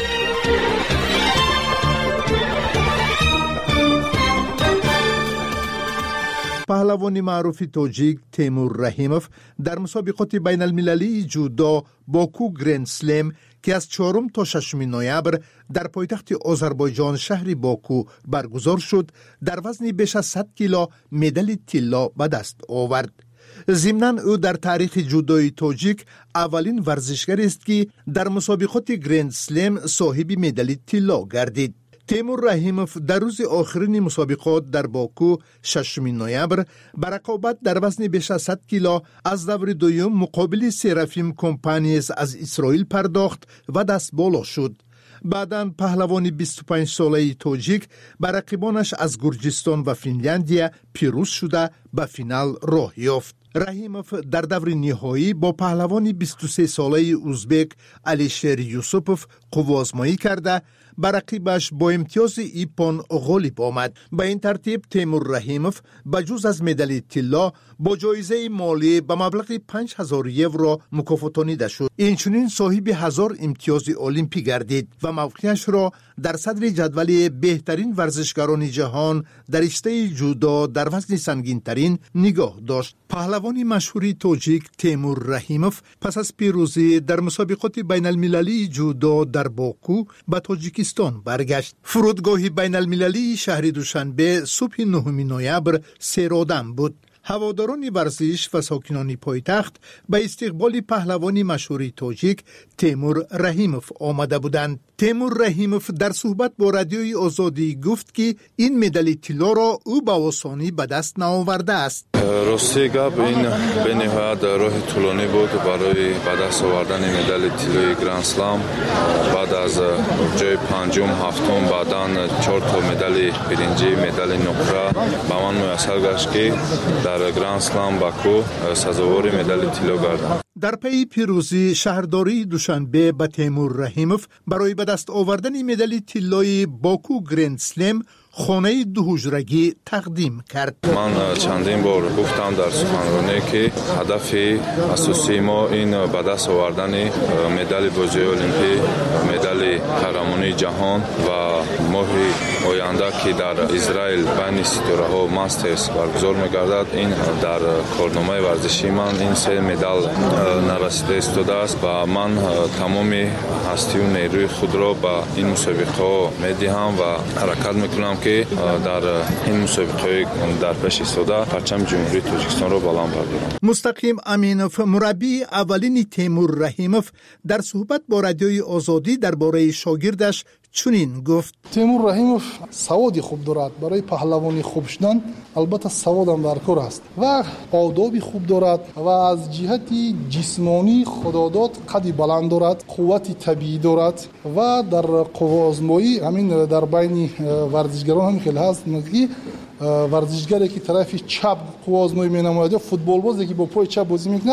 پهلوان معروف تاجیک تیمور رحیموف در مسابقات بین المللی جودو باکو گرند سلم که از چهارم تا ششم نوامبر در پایتخت آذربایجان شهر باکو برگزار شد در وزن بیش از صد کیلو مدال طلا به دست آورد. ضمناً او در تاریخ جودوی تاجیک اولین ورزشکار است که در مسابقات گرند سلم صاحب مدال طلا گردید. تیمور رحیموف در روز آخرین مسابقات در باکو ششم نوامبر به رقابت در وزن بیش از صد کیلو از دور دوم مقابل سرافیم کمپانیز از اسرائیل پرداخت و دست بالا شد. بعداً پهلوان بیست و پنج ساله تاجیک به رقیبانش از گرجستان و فنلاندیا پیروز شده به فینال راه یافت. رحیموف در دور نهایی با پهلوان بیست و سه ساله ازبک علیشیر یوسپوف قوازمایی کرده بر رقیبش با امتیاز ایپان غالب آمد. به این ترتیب تیمور رحیموف بجز از مدال طلا با جایزه مالی به مبلغ پنج هزار یورو مکافاتانیده شد. اینچنین صاحب هزار امتیاز المپی گردید و موقعش را در صدر جدول بهترین ورزشکاران جهان در رشته جودو در وزن سنگین‌ترین نگاه داشت. پهلوان مشهوری تاجیک تیمور رحیموف پس از پیروزی در مسابقات بین المللی جودو در باکو به تاجیکستان برگشت. فرودگاه بین المللی شهر دوشنبه صبح نهم نوامبر سرآدم بود. هواداران ورزش و ساکنان پایتخت به استقبال پهلوان مشهوری تاجیک تیمور رحیموف آمده بودند. تیمور رحیموف در صحبت با رادیوی آزادی گفت که این مدال طلا را او به آسانی به دست نآورده است. راستی گپ این به نهایت راه طولانی بود برای به دست آوردن مدال طلای گرند اسلام. بعد از جای پنجم هفتم بعداً چهار تا مدال برنجی مدال نقره به من میسر گشت که در گرند اسلام باکو سزاوار مدال طلا گردم. در پی پیروزی شهرداری دوشنبه به تیمور رحیموف برای به دست آوردن مدال طلای باکو گرند سلم خانه دو حجرگی تقدیم کرد. من چندین بار گفتم در سخنرانی که هدف اساسی ما این به دست آوردن مدال بازی المپی، مدال قهرمانی جهان و ماه آینده که در اسرائیل بین ستاره ها ماسترز برگزار می‌گردد. این در کارنامه ورزشی من این سه مدال نرسیده ایستاده است و من تمام هستی و نیروی خود را به این مسابقه می‌دهم و حرکت می‌کنم که در این مسابقه در پیش ایستاده پرچم جمهوری تاجیکستان را بلند بردارم. مستقیم امینوف مربی اولین تیمور رحیموف در صحبت با رادیوی آزادی درباره شاگردش چنین گفت: تیمور رحیموف سوادی خوب دارد. برای پهلوانی خوب شدن البته سواد هم در کار است و آدابی خوب دارد و از جهت جسمانی خداداد قدی بلند دارد، قوت طبیعی دارد و در قوازمایی همین در بین ورزشگران هم خیلی هست که ورزشگری که طرف چپ قوازمایی می نماید یا فوتبال بازی که با پای چپ بازی میکند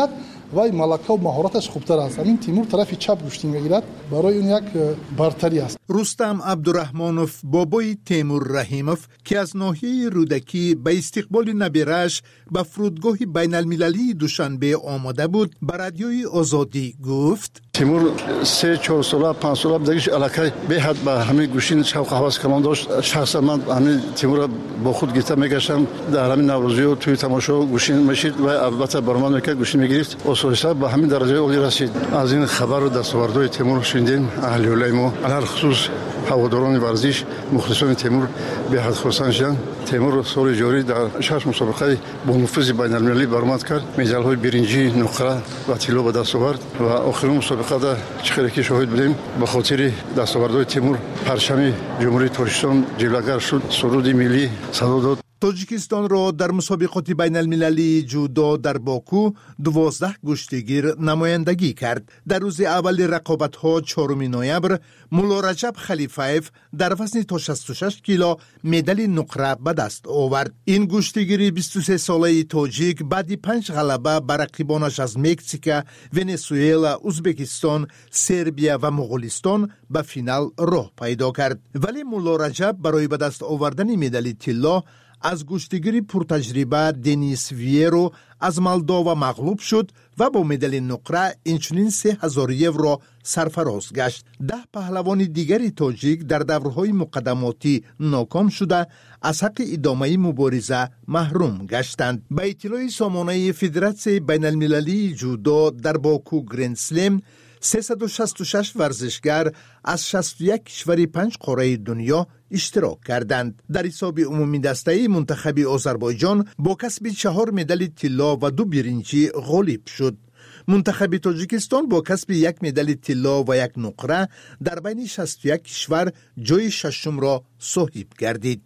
وای ملکه و مهارتش خوبتر است. همین تیمور طرف چپ گوشتی میگیرد، برای اون یک برتری است. رستم عبدالرحمانوف بابای تیمور رحیموف که از ناحیه رودکی به استقبال نبیرش به فرودگاه بین المللی دوشنبه آمده بود، به رادیوی آزادی گفت: تیمور سه چهار ساله پنج ساله دیگه علاقه به حد به همین گوشین شوق هوس کمان داشت. شخصا من همین تیمور با خود گیتا میگشتم در همین نوروزی و توی تماشا گوشین میشید و البته برمان میکرد گوشین میگرفت. اصلا به همین درجه اولی رسید. از این خبر و دستاوردهای تیمور شنیدیم. اهل علما علل خصوص هواداران ورزش مخلصان تیمور به حد خرسند شدند. تیمور سال جاری در شش مسابقه با نفوذ بین المللی برآمد کرد. مدال های برنجی، نقره و طلا به دست آورد و آخرین مسابقه در چخرکی شاهد بودیم. به خاطر دستاوردهای تیمور پرچم جمهوری تاجیکستان جلوگر شد. سرود ملی صدا داد. تاجیکستان را در مسابقات بین المللی جودو در باکو دوازده گشتگیر نمایندگی کرد. در روز اول رقابت ها چهارم نوامبر مولا رجب خلیفایف در وزن تا شصت و شش کیلو مدال نقره به دست آورد. این گشتگیری بیست و سه ساله تاجیک بعد پنج غلبه بر رقیبانش از مکزیک، ونزوئلا، ازبکستان، سربیا و مغولستان به فینال راه پیدا کرد. ولی مولا رجب برای به دست آوردن مدال طلا از گشتگیری پرتجربه دنیس ویرو از مالدووا مغلوب شد و با مدال نقره اینچنین سه هزار یورو سرفراز گشت. ده پهلوان دیگری تاجیک در دورهای مقدماتی ناکام شده از حق ادامه مبارزه محروم گشتند. به اطلاع سامانه فدراسیون بین المللی جودو در باکو گرند سلم سیصد و شصت و شش ورزشگر از شصت و یک کشور پنج قاره دنیا اشتراک کردند. در حساب عمومی دسته منتخب آذربایجان با کسب چهار مدال طلا و دو برنجی غالب شد. منتخب تاجیکستان با کسب یک مدال طلا و یک نقره در بین شصت و یک کشور جای ششم را صاحب گردید.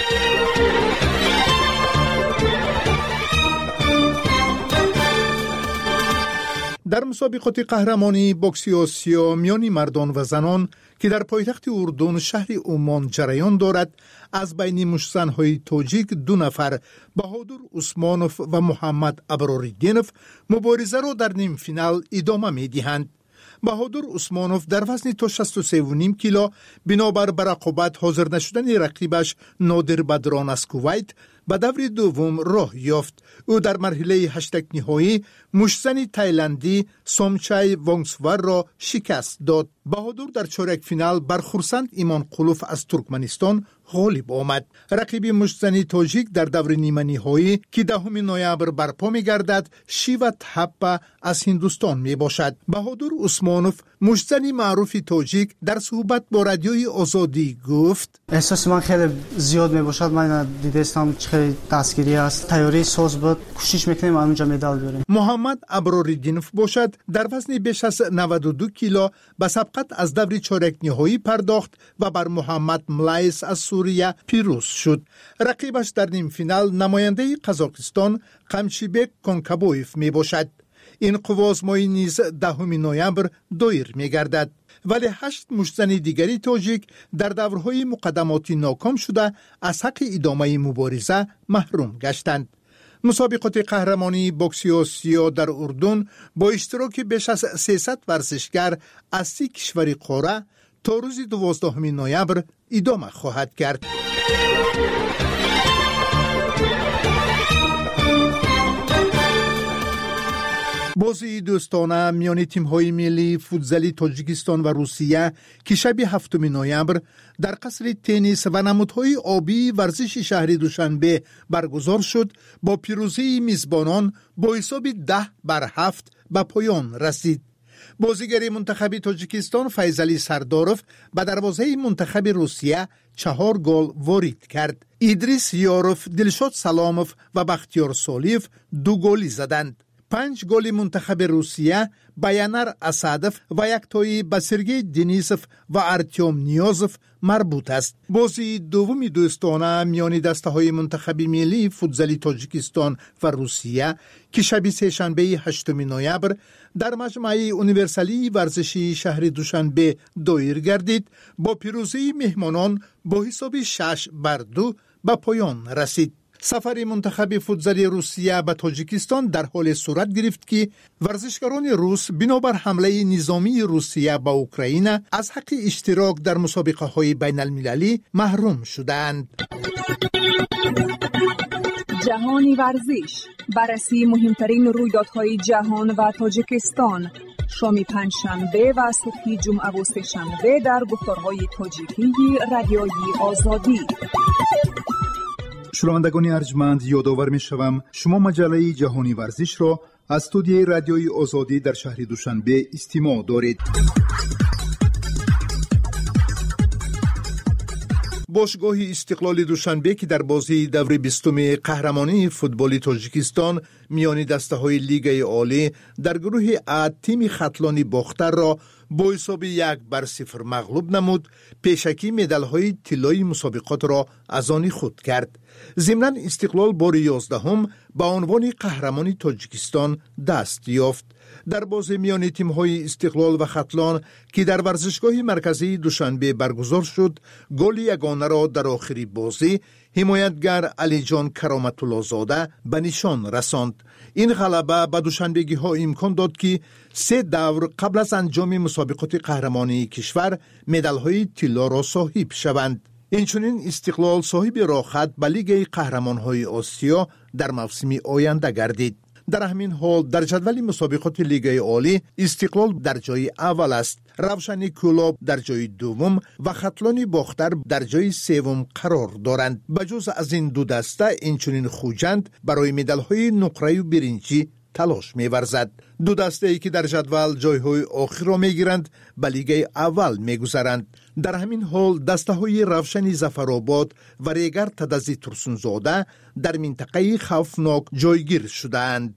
در مسابقات قهرمانی بوکس آسیا میان مردان و زنان که در پایتخت اردن شهر عمان جریان دارد، از بین مشتزن‌های تاجیک دو نفر بهادر عثمانوف و محمد ابراریدینوف مبارزه را در نیم فینال ادامه می‌دهند. بهادر عثمانوف در وزن تا شصت و سه و نیم کیلو بنابر به رقابت حاضر نشدن رقیبش نادر بدران از کویت به دور دوم راه یافت. او در مرحله هشتگ نهایی مشتزن تایلندی سومچای وانگسور را شکست داد. بهادر در چهارک فینال بر خورسند ایمان قلوف از ترکمنستان غالب آمد. رقیب مشتزن تاجیک در دور نیمه نهایی که دهم نوامبر برپا می‌گردد شیوا تحپا از هندوستان میباشد. بهادر عثمانوف مشتزن معروف تاجیک در صحبت با رادیوی آزادی گفت: احساس من خیلی زیاد میباشد. من دیدستم خیلی دستگیری است. تیاری ساز بود. کوشش میکنیم اونجا مدال بیاریم. محمد ابراریدینوف باشد در وزن بیش از نود و دو کیلو به سبقت از دور چهارک نهایی پرداخت و بر محمد ملایس از سوریه پیروز شد. رقیبش در نیم فینال نماینده قزاقستان قمشیبک کونکابویف می باشد. این قوازمایی نیز دهم نوامبر دایر می گردد. ولی هشت مشتزن دیگری تاجیک در دورهای مقدماتی ناکام شده از حق ادامه مبارزه محروم گشتند. مسابقات قهرمانی بوکس آسیا در اردن با اشتراک بیش از سیصد ورزشگر از سی کشور قاره تا روز دوازدهم نوامبر ادامه خواهد کرد. بازی دوستانه میان تیم‌های ملی فوتزالی تاجیکستان و روسیه که شب هفتم نوامبر در قصر تنیس و نمودهای آبی ورزش شهر دوشنبه برگزار شد با پیروزی میزبانان با حساب ده بر هفت به پایان رسید. بازیگر منتخب تاجیکستان فیضعلی سرداروف به دروازه منتخب روسیه چهار گل وارد کرد. ایدریس یاروف، دلشاد سلاموف و بختیار سالیف دو گلی زدند. پنج گل منتخب روسیه بیانر اسادف و یک تایی به سرگی دنیسوف و ارتیوم نیازوف مربوط است. بازی دومی دوستانه میان دسته های منتخب ملی فوتزالی تاجیکستان و روسیه که شب سه‌شنبه هشتم نوامبر در مجمع اونیورسالی ورزشی شهر دوشنبه دایر گردید با پیروزی مهمانان با حساب شش بر دو به پایان رسید. سفر منتخب فوتزال روسیه به تاجیکستان در حال صورت گرفت که ورزشکاران روس بنابر حمله نظامی روسیه به اوکراین از حق اشتراک در مسابقه های بین المللی محروم شدند. جهانی ورزش، بررسی مهمترین رویدادهای جهان و تاجیکستان، شام پنجشنبه و صبح جمعه و سه‌شنبه در گفتارهای تاجیکی رادیوی آزادی. شنوندگان ارجمند، یادآور می‌شوم شما مجله جهانی ورزش را از استودیوی رادیوی آزادی در شهر دوشنبه استماع دارید. باشگاه استقلال دوشنبه که در بازی دور بیستم قهرمانی فوتبال تاجیکستان میان دسته‌های لیگ عالی در گروه ا تیم خطلانی باختر را با حساب یک بر صفر مغلوب نمود، پیشکی مدال‌های طلایی مسابقات را از آن خود کرد. ضمناً استقلال بار یازدهم به عنوان قهرمانی تاجیکستان دست یافت. در بازی میان تیم‌های استقلال و خطلان که در ورزشگاه مرکزی دوشنبه برگزار شد، گل یگانه را در آخری بازی حمایتگر علی جان کرامت الله زاده به نشان رساند. این غلبه به دوشنبگی‌ها امکان داد که سه دور قبل از انجام مسابقات قهرمانی کشور مدال‌های طلا را صاحب شوند. اینچنین استقلال صاحب راحت به لیگ قهرمان‌های آسیا در موسم آینده گردید. در همین حال در جدول مسابقات لیگ عالی استقلال در جای اول است، روشن کلاب در جای دوم و خطلان باختر در جای سوم قرار دارند. بجز از این دو دسته اینچنین خوجند برای مدال‌های نقره و برنجی تلاش می‌ورزد. دو دسته ای که در جدول جایهای آخر را می‌گیرند به لیگ اول می‌گذرند. در همین حال دسته های روشن ظفرآباد و ریگر تدزی ترسونزاده در منطقه خوفناک جایگیر شدند.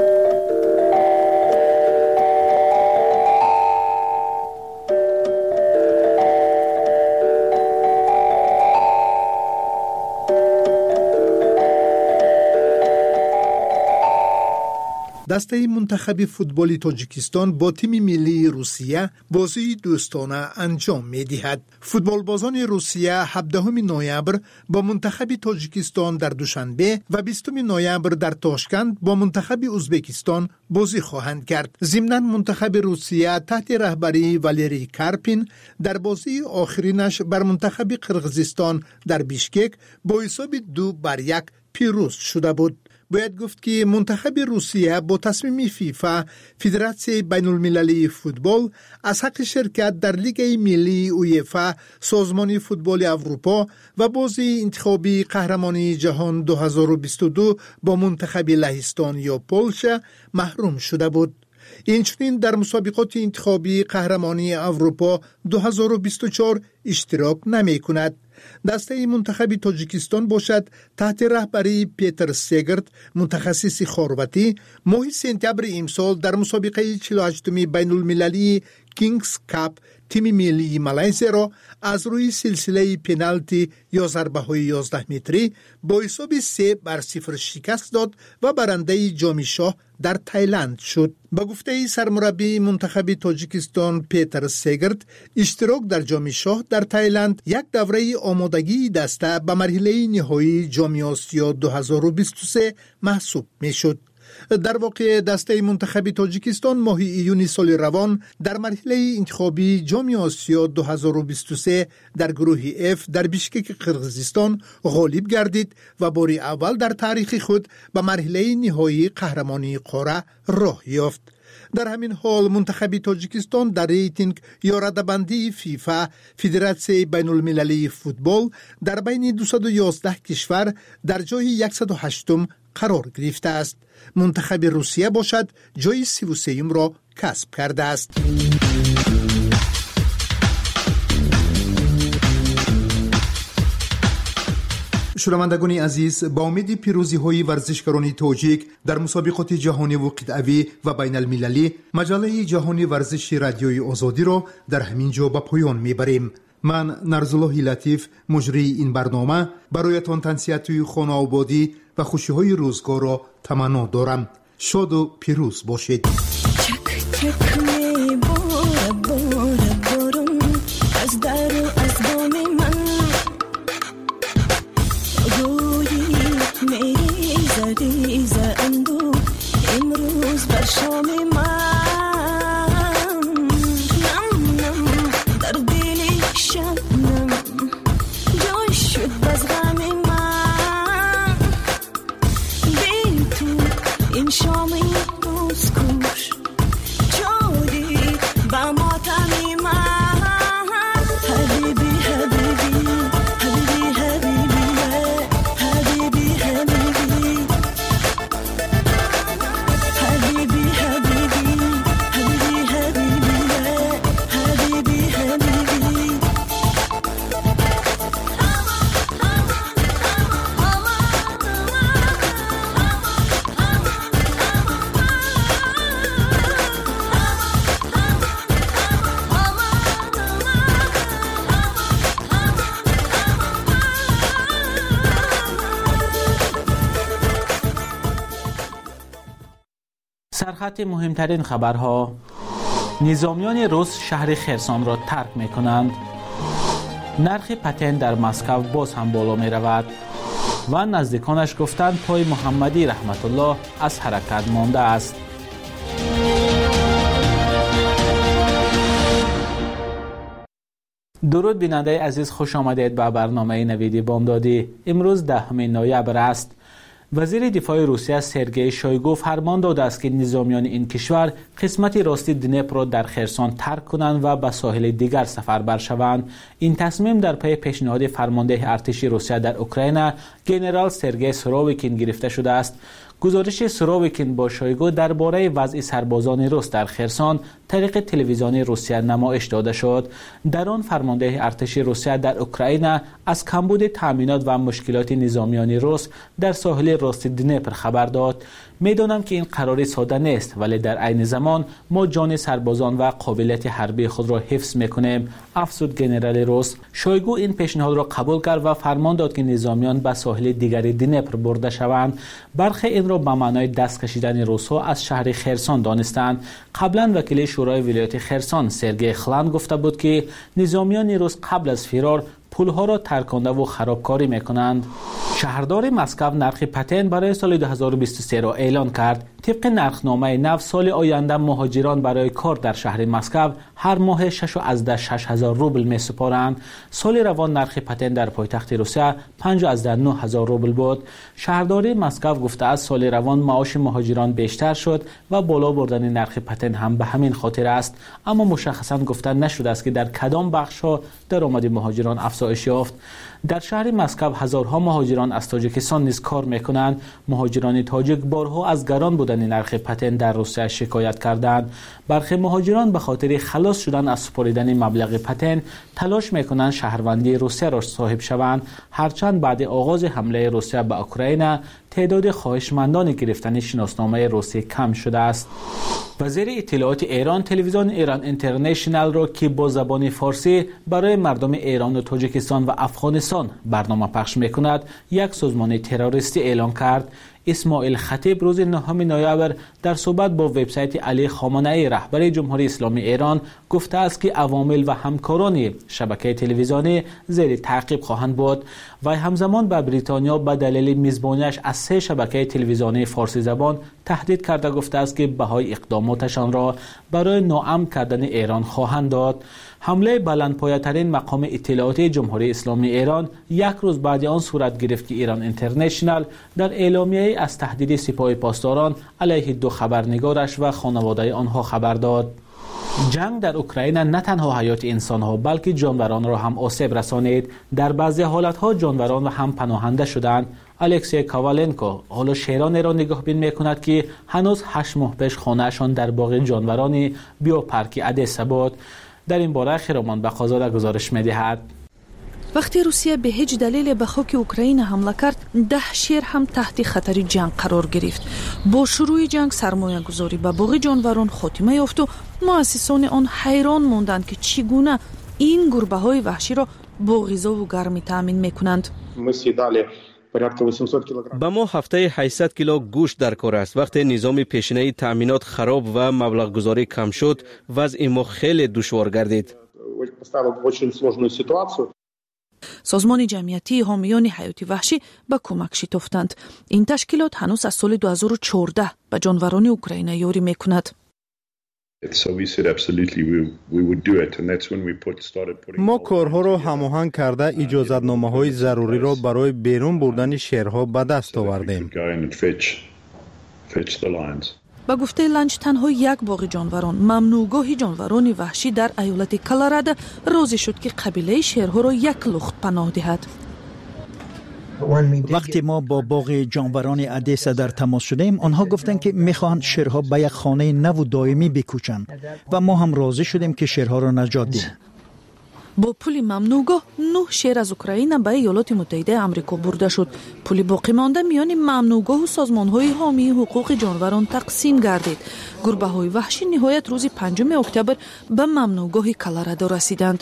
دسته منتخب فوتبال تاجیکستان با تیم ملی روسیه بازی دوستانه انجام می‌دهد. فوتبالبازان روسیه هفدهم نوامبر با منتخب تاجیکستان در دوشنبه و بیستم نوامبر در تاشکند با منتخب ازبکستان بازی خواهند کرد. ضمناً منتخب روسیه تحت رهبری والری کارپین در بازی آخرینش بر منتخب قرقیزستان در بیشکک با حساب دو بر یک پیروز شده بود. باید گفت که منتخب روسیه با تصمیم فیفا فدراسیون بین المللی فوتبال از حق شرکت در لیگ ملی اویفا، سازمان فوتبال اروپا و بازی انتخابی قهرمانی جهان دو هزار و بیست و دو با منتخب لهستان یا پولشا محروم شده بود. اینچنین در مسابقات انتخابی قهرمانی اروپا دو هزار و بیست و چهار اشتراک نمی کند. دسته منتخب تاجیکستان باشد تحت رهبری پیتر سگرت، متخصص خارواتی، ماه سپتامبر امسال در مسابقه چهل و هشتم بین المللی کینگز کاپ تیم ملی مالزی را از روی سلسله پنالتی یا ضربه های یازده متری با حساب سه بر صفر شکست داد و برنده جام شاه در تایلند شد. با گفته سرمربی منتخب تاجیکستان پیتر سگرت، اشتراک در جام شاه در تایلند یک دوره آمادگی دسته به مرحله نهایی جام آسیا دو هزار و بیست و سه محسوب می شد. در واقع دسته منتخب تاجیکستان ماه ایون سال روان در مرحله انتخابی جام آسیا دو هزار و بیست و سه در گروه اف در بیشکک قرقیزستان غالب گردید و بار اول در تاریخ خود به مرحله نهایی قهرمانی قاره راه یافت. در همین حال منتخب تاجیکستان در ریتینگ یا رده‌بندی فیفا فدراسیون بین المللی فوتبال در بین دویست و یازده کشور در جای صد و هشتم قرار گرفته است. منتخب روسیه باشد جای سی و سه را کسب کرده است. شنوندگان عزیز، با امید پیروزی های ورزشکاران تاجیک در مسابقات جهانی و قطعوی و بین المللی، مجله جهانی ورزش رادیوی آزادی را در همین جا به پایان میبریم. من نرزالله لطیف مجری این برنامه برایتان تنصیحات خانه آبادی و خوشی های روزگار را تمنا دارم. شاد و پیروز باشید. از در و از بام من گویی امروز بر شام من نم نم در دل شبنم جای شد باز غم من بی تو این شام روز کش جادی با ماتمی من حبیبی حبیبی حبیبی حبیبی حبیبی حبیبی سرخط مهمترین خبرها: نظامیان روس شهر خرسان را ترک می کنند. نرخ پتن در مسکو باز هم بالا می رود و نزدیکانش گفتند پای محمدی رحمت الله از حرکت مانده است. درود بیننده عزیز، خوش آمدید به برنامه نویدی بامدادی. امروز دهم نوامبر است. وزیر دفاع روسیه سرگئی شویگو فرمان داده است که نظامیان این کشور قسمت راستی دنیپر را در خرسان ترک کنند و به ساحل دیگر سفر شوند. این تصمیم در پی پیشنهاد فرمانده ارتش روسیه در اوکراین ژنرال سرگئی سورویکین گرفته شده است. گزارش سورویکین با شویگو درباره وضع سربازان روس در خرسان طریق تلویزیون روسیه نمایش داده شد. در آن فرمانده ارتش روسیه در اوکراین از کمبود تامینات و مشکلات نظامیان روس در ساحل راست دنیپر خبر داد. میدانم که این قراری ساده نیست، ولی در عین زمان ما جان سربازان و قابلیت حربی خود را حفظ میکنیم، افزود ژنرال روس. شویگو این پیشنهاد را قبول کرد و فرمان داد که نظامیان به ساحل دیگری دنیپر برده شوند. برخی این را به معنای دست کشیدن روس‌ها از شهر خرسان دانستند. قبلا وکیل شورای ولایت خرسان سرگئی خلند گفته بود که نظامیان روس قبل از فرار پولها را ترکانده و خرابکاری میکنند. شهردار مسکو نرخ پتن برای سال دو هزار و بیست و سه را اعلان کرد. طبق نرخنامه نو سال آینده مهاجران برای کار در شهر مسکو هر ماه شش از شش هزار روبل می سپارند. سال روان نرخ پتن در پایتخت روسیه پنج از نه هزار روبل بود. شهردار مسکو گفته از سال روان معاش مهاجران بیشتر شد و بالا بردن نرخ پتن هم به همین خاطر است، اما مشخصا گفته نشده است که در کدام بخش‌ها درآمد مهاجران افزایش یافت. در شهر مسکو هزارها مهاجران از تاجیکستان نیز کار میکنند. مهاجران تاجیک بارها از گران بودن نرخ پتن در روسیه شکایت کردند. برخی مهاجران به خاطر خلاص شدن از سپردن مبلغ پتن تلاش میکنند شهروندی روسیه را صاحب شوند، هرچند بعد آغاز حمله روسیه به اوکراین تعداد خواهشمندان گرفتن شناسنامه روسی کم شده است. وزیر اطلاعات ایران تلویزیون ایران اینترنشنال را که با زبان فارسی برای مردم ایران و تاجیکستان و افغانستان برنامه پخش میکند یک سازمان تروریستی اعلان کرد. اسماعیل خطیب روز نهم نوامبر در صحبت با وبسایت علی خامنه‌ای رهبر جمهوری اسلامی ایران گفته است که عوامل و همکاران شبکه تلویزیونی زیر تعقیب خواهند بود و همزمان به بریتانیا به دلیل میزبانیش از سه شبکه تلویزیونی فارسی زبان تهدید کرده گفته است که بهای اقداماتشان را برای ناامن کردن ایران خواهند داد. حمله بلندپایه‌ترین مقام اطلاعاتی جمهوری اسلامی ایران یک روز بعد آن صورت گرفت که ایران اینترنشنال در اعلامیه از تهدید سپاه پاسداران علیه دو خبرنگارش و خانواده آنها خبر داد. جنگ در اوکراین نه تنها حیات انسان‌ها بلکه جانوران را هم آسیب رسانید. در بعضی حالت‌ها جانوران و هم پناهنده شدند. الکسی کاوالنکو حالا شیرانی را نگاه بین می‌کند که هنوز هشت ماه پیش خانه‌شان در باغ جانوران بیوپارک ادسا بود. در این باره خیرمان بقازاده گزارش می‌دهد. وقتی روسیه به هیچ دلیل به خاک اوکراین حمله کرد، ده شهر هم تحت خطر جنگ قرار گرفت. با شروع جنگ سرمایه گذاری به باغ جانوران خاتمه یافت و مؤسسان آن حیران ماندند که چگونه این گربه های وحشی را با غذا و گرمی تامین میکنند. به ما هفته هشتصد کیلو گوشت در کار است. وقتی نظام پیشینه تامینات خراب و مبلغ گذاری کم شد، وضع ما خیلی دشوار گردید. سازمان جمعیتی حامیان حیات وحشی به کمک شتافتند. این تشکیلات هنوز از سال دو هزار و چهارده به جانوران اوکراین یاری میکند. ما کارها را هماهنگ کرده اجازتنامه‌های ضروری را برای بیرون بردن شیرها به دست آوردیم. با گفته لنج تنها یک باغ جانوران ممنوعگاه جانوران وحشی در ایالت کلرادو راضی شد که قبیله شیرها را یک لخت پناه دهد. وقتی ما با باغ جانوران ادیسا در تماس شدیم، آنها گفتند که میخواهند شیرها به یک خانه نو و دائمی بکوچند و ما هم راضی شدیم که شیرها را نجات دهیم. با پول ممنوعگاه نه شیر از اوکراین به ایالات متحده آمریکا برده شد. پول باقی مانده میان ممنوعگاه و سازمان‌های حامی حقوق جانوران تقسیم گردید. گربه‌های وحشی نهایت روز پنجم اکتبر به ممنوعگاه کلرادو رسیدند.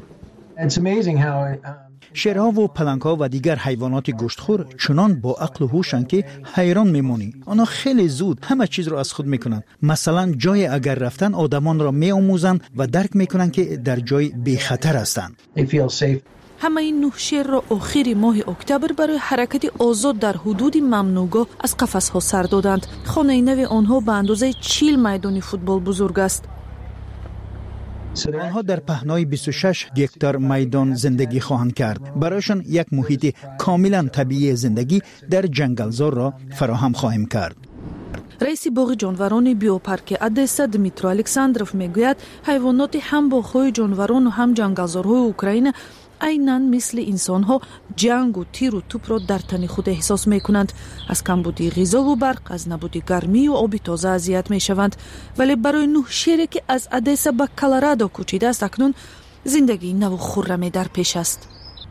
شیرها و پلنگ‌ها و دیگر حیوانات گوشتخور چنان با عقل و هوشند که حیران میمونی. آنها خیلی زود همه چیز را از خود میکنند. مثلا جای اگر رفتن آدمان را میآموزند و درک میکنند که در جای بی خطر هستند. همه این نه شیر را آخر ماه اکتبر برای حرکت آزاد در حدود ممنوعگاه از قفس‌ها سر دادند. خانه نو آنها به اندازه چهل میدان فوتبال بزرگ است. آنها در پهنای بیست و شش هکتار میدان زندگی خواهند کرد. برایشان یک محیط کاملا طبیعی زندگی در جنگلزار را فراهم خواهیم کرد. رئیس باغ جانوران بیوپارک ادیسا دمیترو الکساندروف میگوید حیوانات هم باغ‌های جانوران و هم جنگلزارهای اوکراین عیناً مثل انسان‌ها جنگ و تیر و توپ را در تن خود احساس می‌کنند. از کمبودی غذا و برق، از نبود گرمی و آب تازه اذیت می‌شوند. ولی برای نه شیری که از ادیسا به کلرادو کوچیده است اکنون زندگی نو و خرمی در پیش است.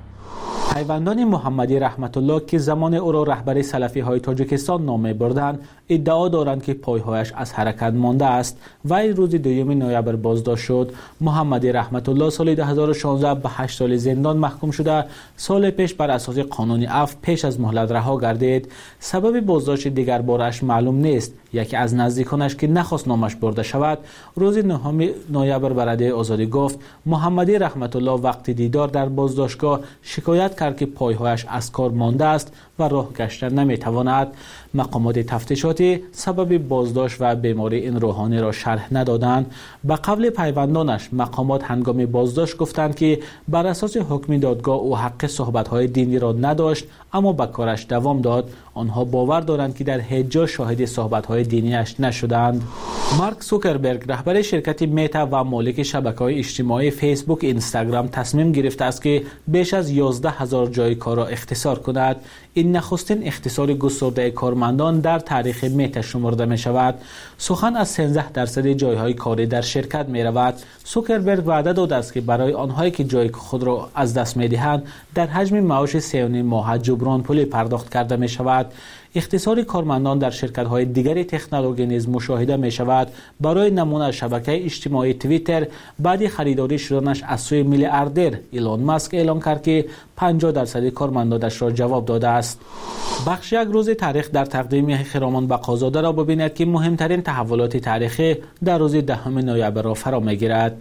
پیوندان محمدی رحمت الله که زمان او را رهبر سلفی های تاجیکستان نام بردند ادعا دارند که پایهایش از حرکت مانده است و این روز دوم نوامبر بازداشت شد. محمدی رحمت الله سال دو هزار و شانزده به هشت سال زندان محکوم شده. سال پیش بر اساس قانون عفو پیش از مهلت رها گردید. سبب بازداشت دیگر بارش معلوم نیست. یکی از نزدیکانش که نخواست نامش برده شود روز نهم نوامبر به رادیوی آزادی گفت محمدی رحمت الله وقتی دیدار در بازداشتگاه شکایت کرد که پایهایش از کار مانده است و راه گشتن نمیتواند. مقامات تفتیشاتی سبب بازداشت و بیماری این روحانی را شرح ندادند. به قول پیوندانش مقامات هنگام بازداشت گفتند که بر اساس حکم دادگاه او حق صحبت‌های دینی را نداشت اما به کارش دوام داد. آنها باور دارند که در هیچ جا شاهد صحبت‌های دینیش نشدند. مارک زوکربرگ رهبر شرکت متا و مالک شبکه‌های اجتماعی فیسبوک اینستاگرام تصمیم گرفته است که بیش از یازده هزار جای کار را اختصار کند. این نخستین اختصار گسترده کارمندان در تاریخ متا شمرده می شود. سخن از سیزده درصد جایهای کاری در شرکت می رود. زوکربرگ وعده داده است که برای آنهایی که جای خود را از دست می دهند در حجم معاش سه و نیم ماه جبران پولی پرداخت کرده می شود. اختصار کارمندان در شرکت‌های دیگر تکنولوژی نیز مشاهده می‌شود. برای نمونه شبکه اجتماعی توییتر بعد خریداری شدنش از سوی میلیاردر ایلون ماسک اعلام کرد که پنجاه درصد کارمندانش را جواب داده است. بخش یک روز تاریخ در تقدیم خرامان بقازاده را ببینید که مهمترین تحولات تاریخی در روز دهم نوامبر را فرا می‌گیرد.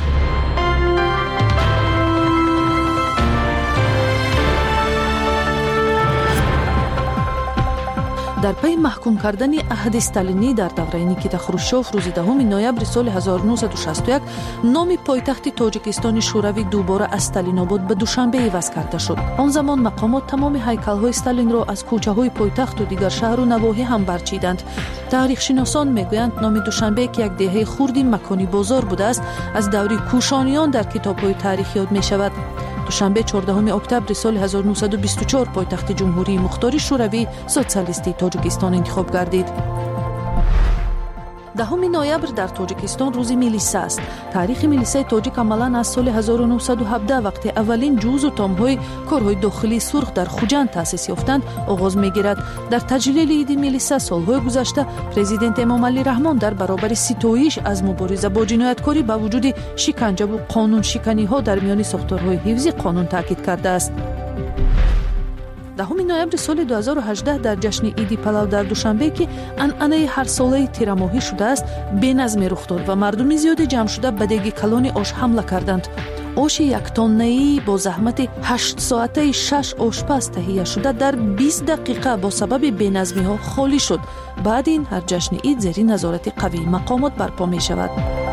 در پی محکوم کردن عهد استالینی در دوره نیکیتا خروشچوف روز دهم نوامبر سال هزار و نهصد و شصت و یک نام پایتخت تاجیکستان شوروی دوباره از استالین آباد به دوشنبه عوض کرده شد. آن زمان مقامات تمام هیکل‌های استالین را از کوچه‌های پایتخت و دیگر شهر و نواحی هم برچیدند. تاریخ شناسان میگویند نام دوشنبه که یک دهه خردی مکانی بازار بوده است از دوره کوشانیان در کتاب‌های تاریخی یاد می‌شود. دوشنبه چهاردهم اکتبر سال هزار و نهصد و بیست و چهار پایتخت جمهوری مختار شوروی سوسیالیستی تاجیکستان انتخاب گردید. دهم نوامبر در تاجیکستان روز میلیسه است. تاریخ میلیسه تاجیک عملاً از سال هزار و نهصد و هفده وقتی اولین جزء و تام‌های کارهای داخلی سرخ در خوجند تأسیس یافتند آغاز می‌گیرد. در تجلیل عید میلیسه سال‌های گذشته پرزیدنت امام علی رحمان در برابر ستایش از مبارزه با جنایتکاری با وجود شکنجه و قانون شکنی‌ها در میان ساختارهای حفظی قانون تاکید کرده است. دهم نوامبر سال دو هزار و هجده در جشن عید پلو در دوشنبه که عنعنه هر ساله تیرماهی شده است بینظمی رخ داد و مردم زیادی جمع شده به دیگ کلان آش حمله کردند. آش یک تنه‌ای با زحمت هشت ساعته شش آشپز تهیه شده در بیست دقیقه با سبب بی‌نظمی‌ها خالی شد. بعد این هر جشن عید زیر نظارت قوی مقامات برپا می شود.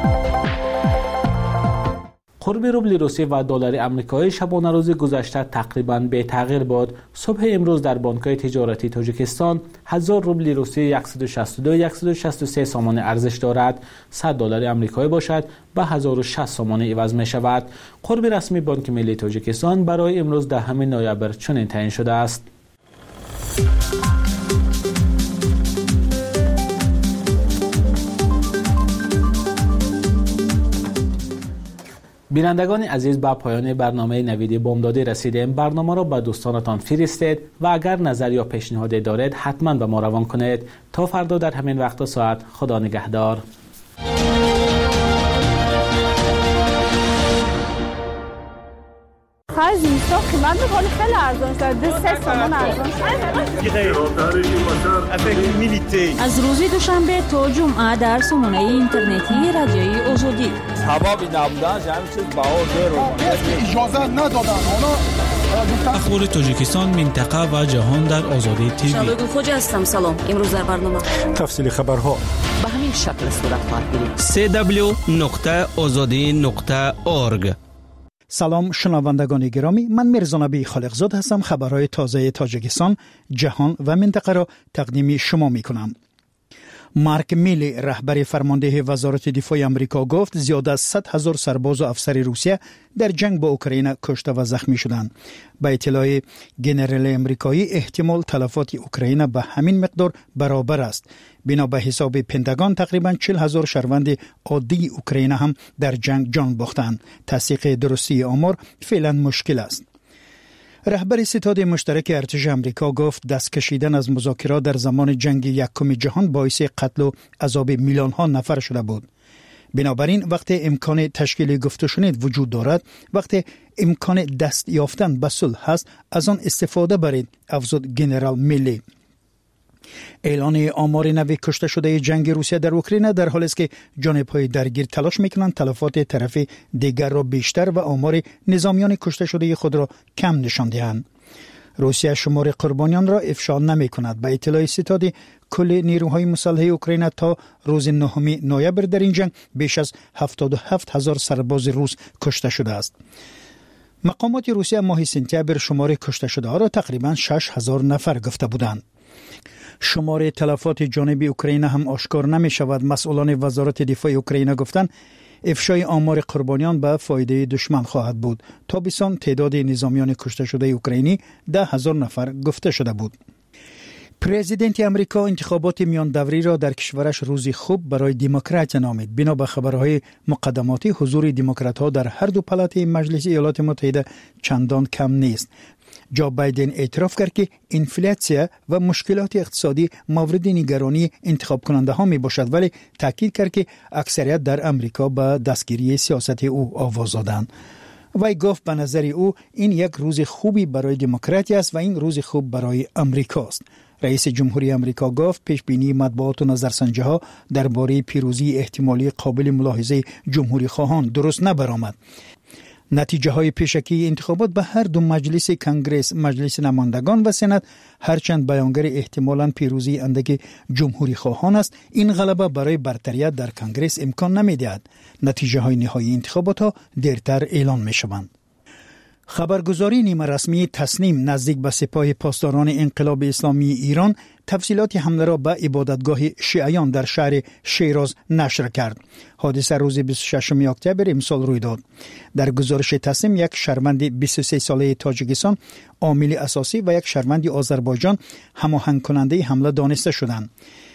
قرب روبل روسی و دلار آمریکایی شبانه روز گذشته تقریباً به تغییر بود. صبح امروز در بانک‌های تجارتی تاجیکستان هزار روبل روسی صد و شصت و دو صد و شصت و سه سامان ارزش دارد. صد دلار آمریکایی باشد به هزار و شصت سامان عوض می شود. قرب رسمی بانک ملی تاجیکستان برای امروز دهم نوامبر چنین تعیین شده است. بینندگان عزیز، به پایان برنامه نوید بامدادی رسیدیم. برنامه را به دوستانتان فرستید و اگر نظر یا پیشنهادی دارید حتما به ما روان کنید. تا فردا در همین وقت و ساعت، خدا نگهدار. از اینستا قیمت میکنه خیلی ارزان شد. دو سه سامان ارزان شد. از روزی دوشنبه تا جمعه در سامانه اینترنتی رادیوی آزادی. سبابی نبودن همین چیز بها زیرو اجازه ندادن. اخبار تاجیکستان، منطقه و جهان در آزادی تیوی. شبگون خوج هستم. سلام. امروز در برنامه تفصیل خبرها به همین شکل صورت خواهد گرفت. سه دبلیو نقطه آزادی نقطه اورگ. سلام شنوندگان گرامی، من میرزا نبی خالقزاد هستم. خبرهای تازه تاجیکستان، جهان و منطقه را تقدیم شما می کنم. مارک میلی، رهبر فرمانده وزارت دفاع آمریکا، گفت زیاد از صد هزار سرباز و افسر روسیه در جنگ با اوکراین کشته و زخمی شدند. با اطلاع ژنرال آمریکایی احتمال تلفات اوکراین به همین مقدار برابر است. بنا به حساب پنتاگون تقریبا چهل هزار شهروند عادی اوکراین هم در جنگ جان باختند. تصدیق درستی آمار فعلا مشکل است. رهبر ستاد مشترک ارتش آمریکا گفت دست کشیدن از مذاکرات در زمان جنگ یکم جهان باعث قتل و عذاب میلیون ها نفر شده بود. بنابراین وقتی امکان تشکیل گفتگوشنید وجود دارد، وقتی امکان دست یافتن به صلح هست، از آن استفاده برید، افزود ژنرال میلی. اعلان آمار نو کشته شده جنگ روسیه در اوکراین در حالی است که جانب‌های درگیر تلاش می‌کنند تلفات طرف دیگر را بیشتر و آمار نظامیان کشته شده خود را کم نشان دهند. روسیه شمار قربانیان را افشا نمی‌کند. به اطلاع ستاد کل نیروهای مسلح اوکراین تا روز نهم نوامبر در این جنگ بیش از هفتاد و هفت هزار سرباز روس کشته شده است. مقامات روسیه ماه سپتامبر شمار کشته شده ها را تقریباً شش هزار نفر گفته بودند. شمار تلفات جانبی اوکراین هم آشکار نمی شود. مسئولان وزارت دفاع اوکراین گفتند افشای آمار قربانیان به فایده دشمن خواهد بود. تا بیسان تعداد نظامیان کشته شده اوکراینی ده هزار نفر گفته شده بود. پرزیدنت آمریکا انتخابات میان دوری را در کشورش روزی خوب برای دموکرات نامید. بنا به خبرهای مقدماتی حضور دموکرات‌ها در هر دو پالات مجلس ایالات متحده چندان کم نیست. جو بایدن اعتراف کرد که انفلاسیون و مشکلات اقتصادی مورد نگرانی انتخاب کننده ها می باشد، ولی تاکید کرد که اکثریت در امریکا به دستگیری سیاست او آواز دادند. وی گفت به نظر او این یک روز خوبی برای دموکراتی است و این روز خوب برای امریکا است. رئیس جمهوری امریکا گفت پیش بینی مطبوعات و نظرسنجی ها درباره پیروزی احتمالی قابل ملاحظه جمهوری خواهان درست نبرآمد. نتیجه های پیشکی انتخابات به هر دو مجلس کنگره، مجلس نمایندگان و سنا، هرچند بیانگر احتمالاً پیروزی اندک جمهوری خواهان است، این غلبه برای برتریت در کنگره امکان نمی‌دهد. نتیجه های نهایی انتخابات ها دیرتر اعلان می شوند. خبرگزاری نیمه رسمی تسنیم نزدیک به سپاه پاسداران انقلاب اسلامی ایران تفصیلات حمله را به عبادتگاه شیعیان در شهر شیراز نشر کرد. حادثه روز بیست و ششم اکتبر امسال روی داد. در گزارش تسنیم یک شهروند بیست و سه ساله تاجیکستان عامل اساسی و یک شهروند آذربایجان هماهنگ کننده حمله دانسته شدند.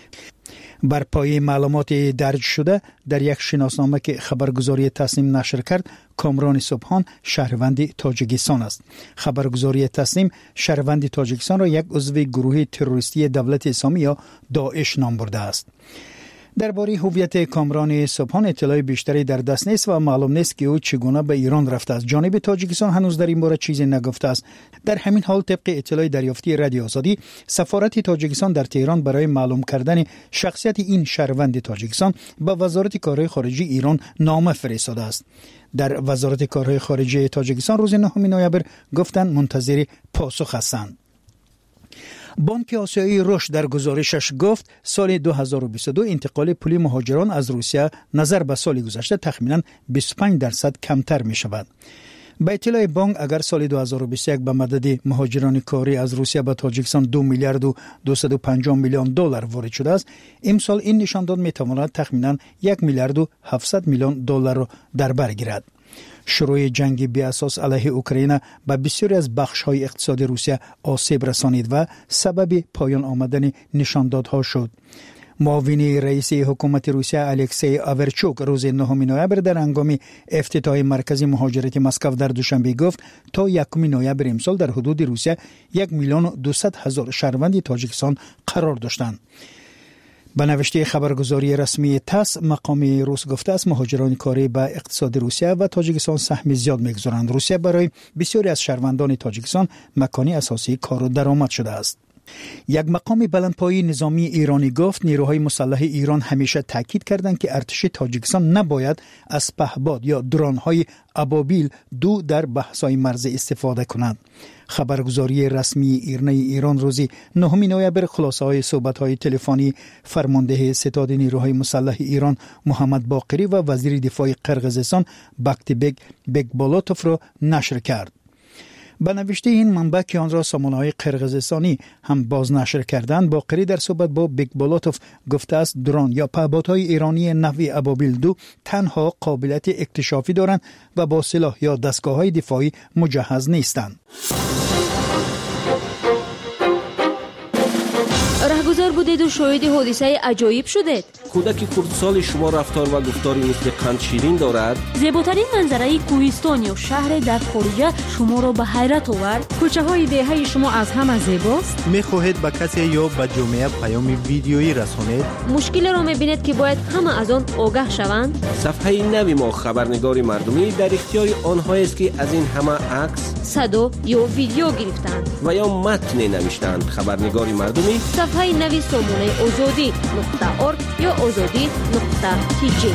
بر پایه معلومات درج شده در یک شناسنامه که خبرگزاری تسنیم نشر کرد، کامران صبحان شهروند تاجیکستان است. خبرگزاری تسنیم شهروند تاجیکستان را یک عضو گروه تروریستی دولت اسلامی یا داعش نام برده است. درباره هویت کامران سبحان اطلاع بیشتری در دست نیست و معلوم نیست که او چگونه به ایران رفته است. جانب تاجیکستان هنوز در این باره چیزی نگفته است. در همین حال طبق اطلاع دریافتی رادیو آزادی، سفارت تاجیکستان در تهران برای معلوم کردن شخصیت این شهروند تاجیکستان به وزارت کارهای خارجه ایران نامه فرستاده است. در وزارت کارهای خارجه تاجیکستان روز نهم نوامبر گفتند منتظر پاسخ هستند. بانک آسیایی رشد در گزارشش گفت سال دو هزار و بیست و دو انتقال پولی مهاجران از روسیه نظر به سال گذشته تخمیناً بیست و پنج درصد کمتر می شود. به اطلاع بانک اگر سال دو هزار و بیست و یک به مدد مهاجران کاری از روسیه به تاجیکستان دو میلیارد و دویست و پنجاه میلیون دلار وارد شده است، امسال این نشان داد می تواند تخمیناً یک میلیارد و هفتصد میلیون دلار را در بر گیرد. شروع جنگ بی اساس علیه اوکراین به بسیاری از بخش‌های اقتصادی روسیه آسیب رسانید و سبب پایان آمدن نشاندادها شد. معاون رئیس حکومت روسیه الکسی آورچوک روز نهم نوامبر در هنگام افتتاح مرکز مهاجرت مسکو در دوشنبه گفت تا یکم نوامبر امسال در حدود روسیه یک میلیون و دویست هزار شهروند تاجیکستان قرار داشتند. به نوشته خبرگزاری رسمی تاس، مقام روس گفته است مهاجران کاری به اقتصاد روسیه و تاجیکستان سهم زیاد می‌گذارند. روسیه برای بسیاری از شهروندان تاجیکستان مکانی اساسی کار و درآمد شده است. یک مقام بلندپایه نظامی ایرانی گفت نیروهای مسلح ایران همیشه تاکید کردند که ارتش تاجیکستان نباید از پهپاد یا درون‌های ابابیل دو در بحث‌های مرزی استفاده کنند. خبرگزاری رسمی ایرانی ایران روز نهم نوامبر خلاصه‌های صحبت‌های تلفنی فرمانده ستاد نیروهای مسلح ایران محمد باقری و وزیر دفاع قرقیزستان باکتیبک بکبالاتوف را نشر کرد. به نوشته این منبع که آن را سامانه‌های قرقیزستانی هم بازنشر کردند، باقری در صحبت با بکبالاتوف گفته است درون یا پهپادهای ایرانی نوع ابابیل دو تنها قابلیت اکتشافی دارند و با سلاح یا دستگاه‌های دفاعی مجهز نیستند. رهگذر بودید و شاهد حادثه عجایب شدید. کودک کردسال شما رفتار و گفتاری مثل قند شیرین دارد. زیباترین منظره کوهستان یا شهر در خارج شما را به حیرت آورد. کوچه های دهه شما از همه زیباست. می‌خواهید به کسی یا به جامعه پیام ویدیویی رسانید؟ مشکل را می‌بینید که باید همه از آن آگاه شوند. صفحه نوی ما خبرنگار مردمی در اختیار آنهایی است که از این همه عکس، صدا یا ویدیو گرفتند و یا متن نوشتند. خبرنگار مردمی صفحه نوی سامانه آزادی نقطه ارگ یا آزادی نقطه تی جی.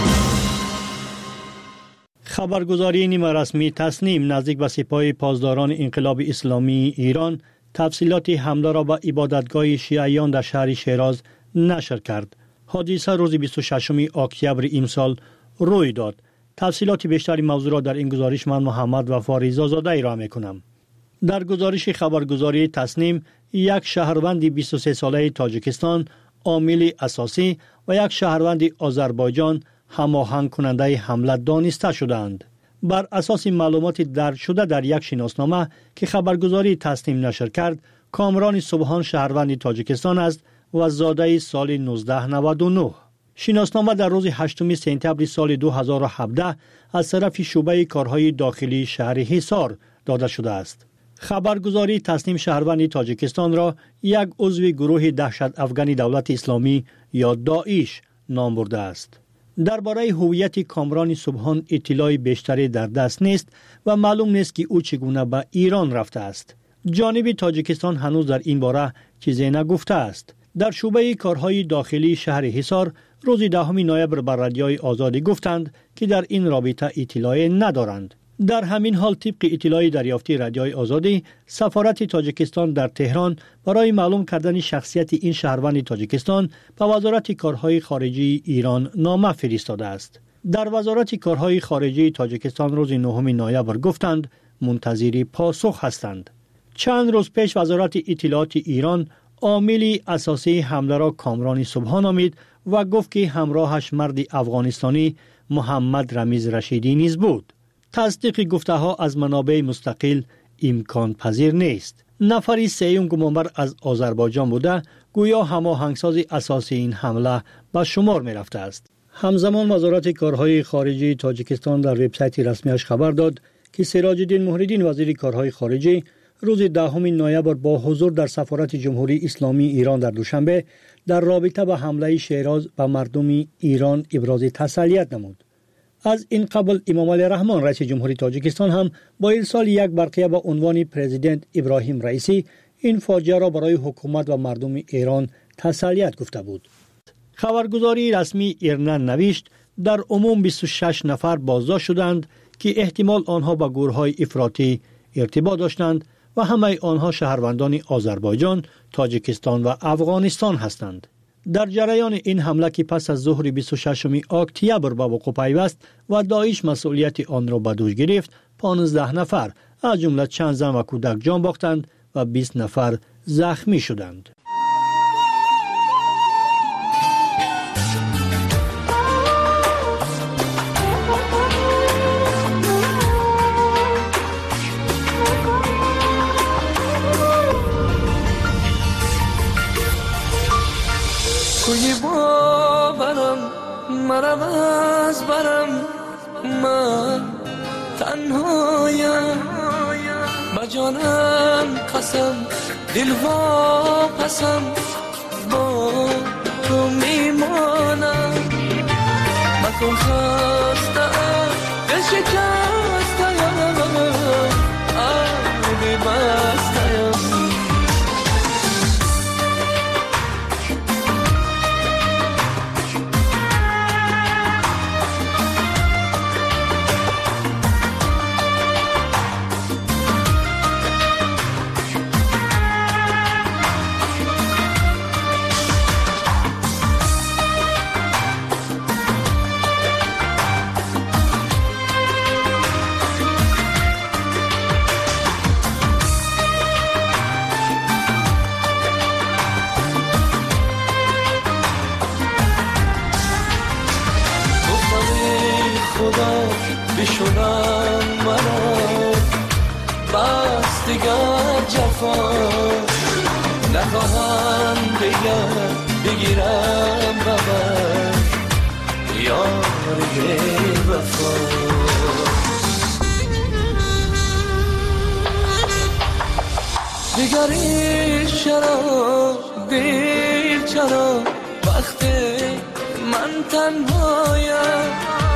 خبرگزاری نیمه رسمی تصنیم نزدیک به سپاه پاسداران انقلاب اسلامی ایران تفصیلات حمله را به عبادتگاه شیعیان در شهر شیراز نشر کرد. حادثه روز بیست و ششم اکتبر امسال روی داد. تفصیلات بیشتری موضوع را در این گزارش من محمد وفا رضازاده ارائه می‌کنم. در گزارش خبرگزاری تصنیم یک شهروند بیست و سه ساله تاجیکستان عامل اساسی و یک شهروند آذربایجان هماهنگ کننده حمله دانسته شدند. بر اساس معلومات درج شده در یک شناسنامه که خبرگزاری تصنیم نشر کرد، کامران سبحان شهروند تاجیکستان است و زاده سال نوزده نود و نه. شناسنامه در روز هشتم سپتامبر سال دو هزار و هفده از طرف شعبه کارهای داخلی شهر حصار داده شده است. خبرگزاری تصنیم شهروند تاجیکستان را یک عضو گروه دهشت افغانی دولت اسلامی یا داعش نام برده است. درباره هویت کامران سبحان اطلاعی بیشتری در دست نیست و معلوم نیست که او چگونه به ایران رفته است. جانب تاجیکستان هنوز در این باره چیزی نگفته است. در شعبه کارهای داخلی شهر حصار روز دهم نوامبر بر رادیوی آزادی گفتند که در این رابطه اطلاعی ندارند. در همین حال طبق اطلاعی دریافتی رادیوی آزادی، سفارت تاجیکستان در تهران برای معلوم کردن شخصیت این شهروند تاجیکستان به وزارت کارهای خارجه ایران نامه فرستاده است. در وزارت کارهای خارجه تاجیکستان روز نهم نوامبر گفتند منتظر پاسخ هستند. چند روز پیش وزارت اطلاعات ایران عامل اساسی حمله را کامران سبحان نامید و گفت که همراهش مرد افغانستانی محمد رمیز رشیدی نیز بود. تصدیق گفته ها از منابع مستقل امکان پذیر نیست. نفری سیوم گمانبر از آذربایجان بوده گویا هماهنگساز اساسی این حمله به شمار می رفته است. همزمان وزارت کارهای خارجه تاجیکستان در وبسایت رسمیش خبر داد که سراج الدین مهرالدین وزیر کارهای خارجه روز دهم نوامبر با حضور در سفارت جمهوری اسلامی ایران در دوشنبه در رابطه با حمله شیراز به مردم ایران ابراز تسلیت نمود. از این قبل امام علی رحمان رئیس جمهوری تاجیکستان هم با ارسال یک برقیه با عنوان پرزیدنت ابراهیم رئیسی این فاجعه را برای حکومت و مردم ایران تسلیت گفته بود. خبرگزاری رسمی ایرنا نوشت در عموم بیست و شش نفر بازداشت شدند که احتمال آنها با گروه‌های افراطی ارتباط داشتند و همه آنها شهروندان آذربایجان، تاجیکستان و افغانستان هستند. در جریان این حمله که پس از ظهر بیست و ششم اکتبر به وقوع پیوست و داعش مسئولیت آن را به دوش گرفت، پانزده نفر از جمله چند زن و کودک جان باختند و بیست نفر زخمی شدند. کوی باورم مرم از برم من تنهایم با جانم قسم دل واپسم با تو میمانم مکن خستم دل شکستم آبی بستم بشونم مرا بس دیگر جفا نخواهم بگم بگیرم ببر یاری وفا دیگری چرا دیر چرا وقتی من تنهایم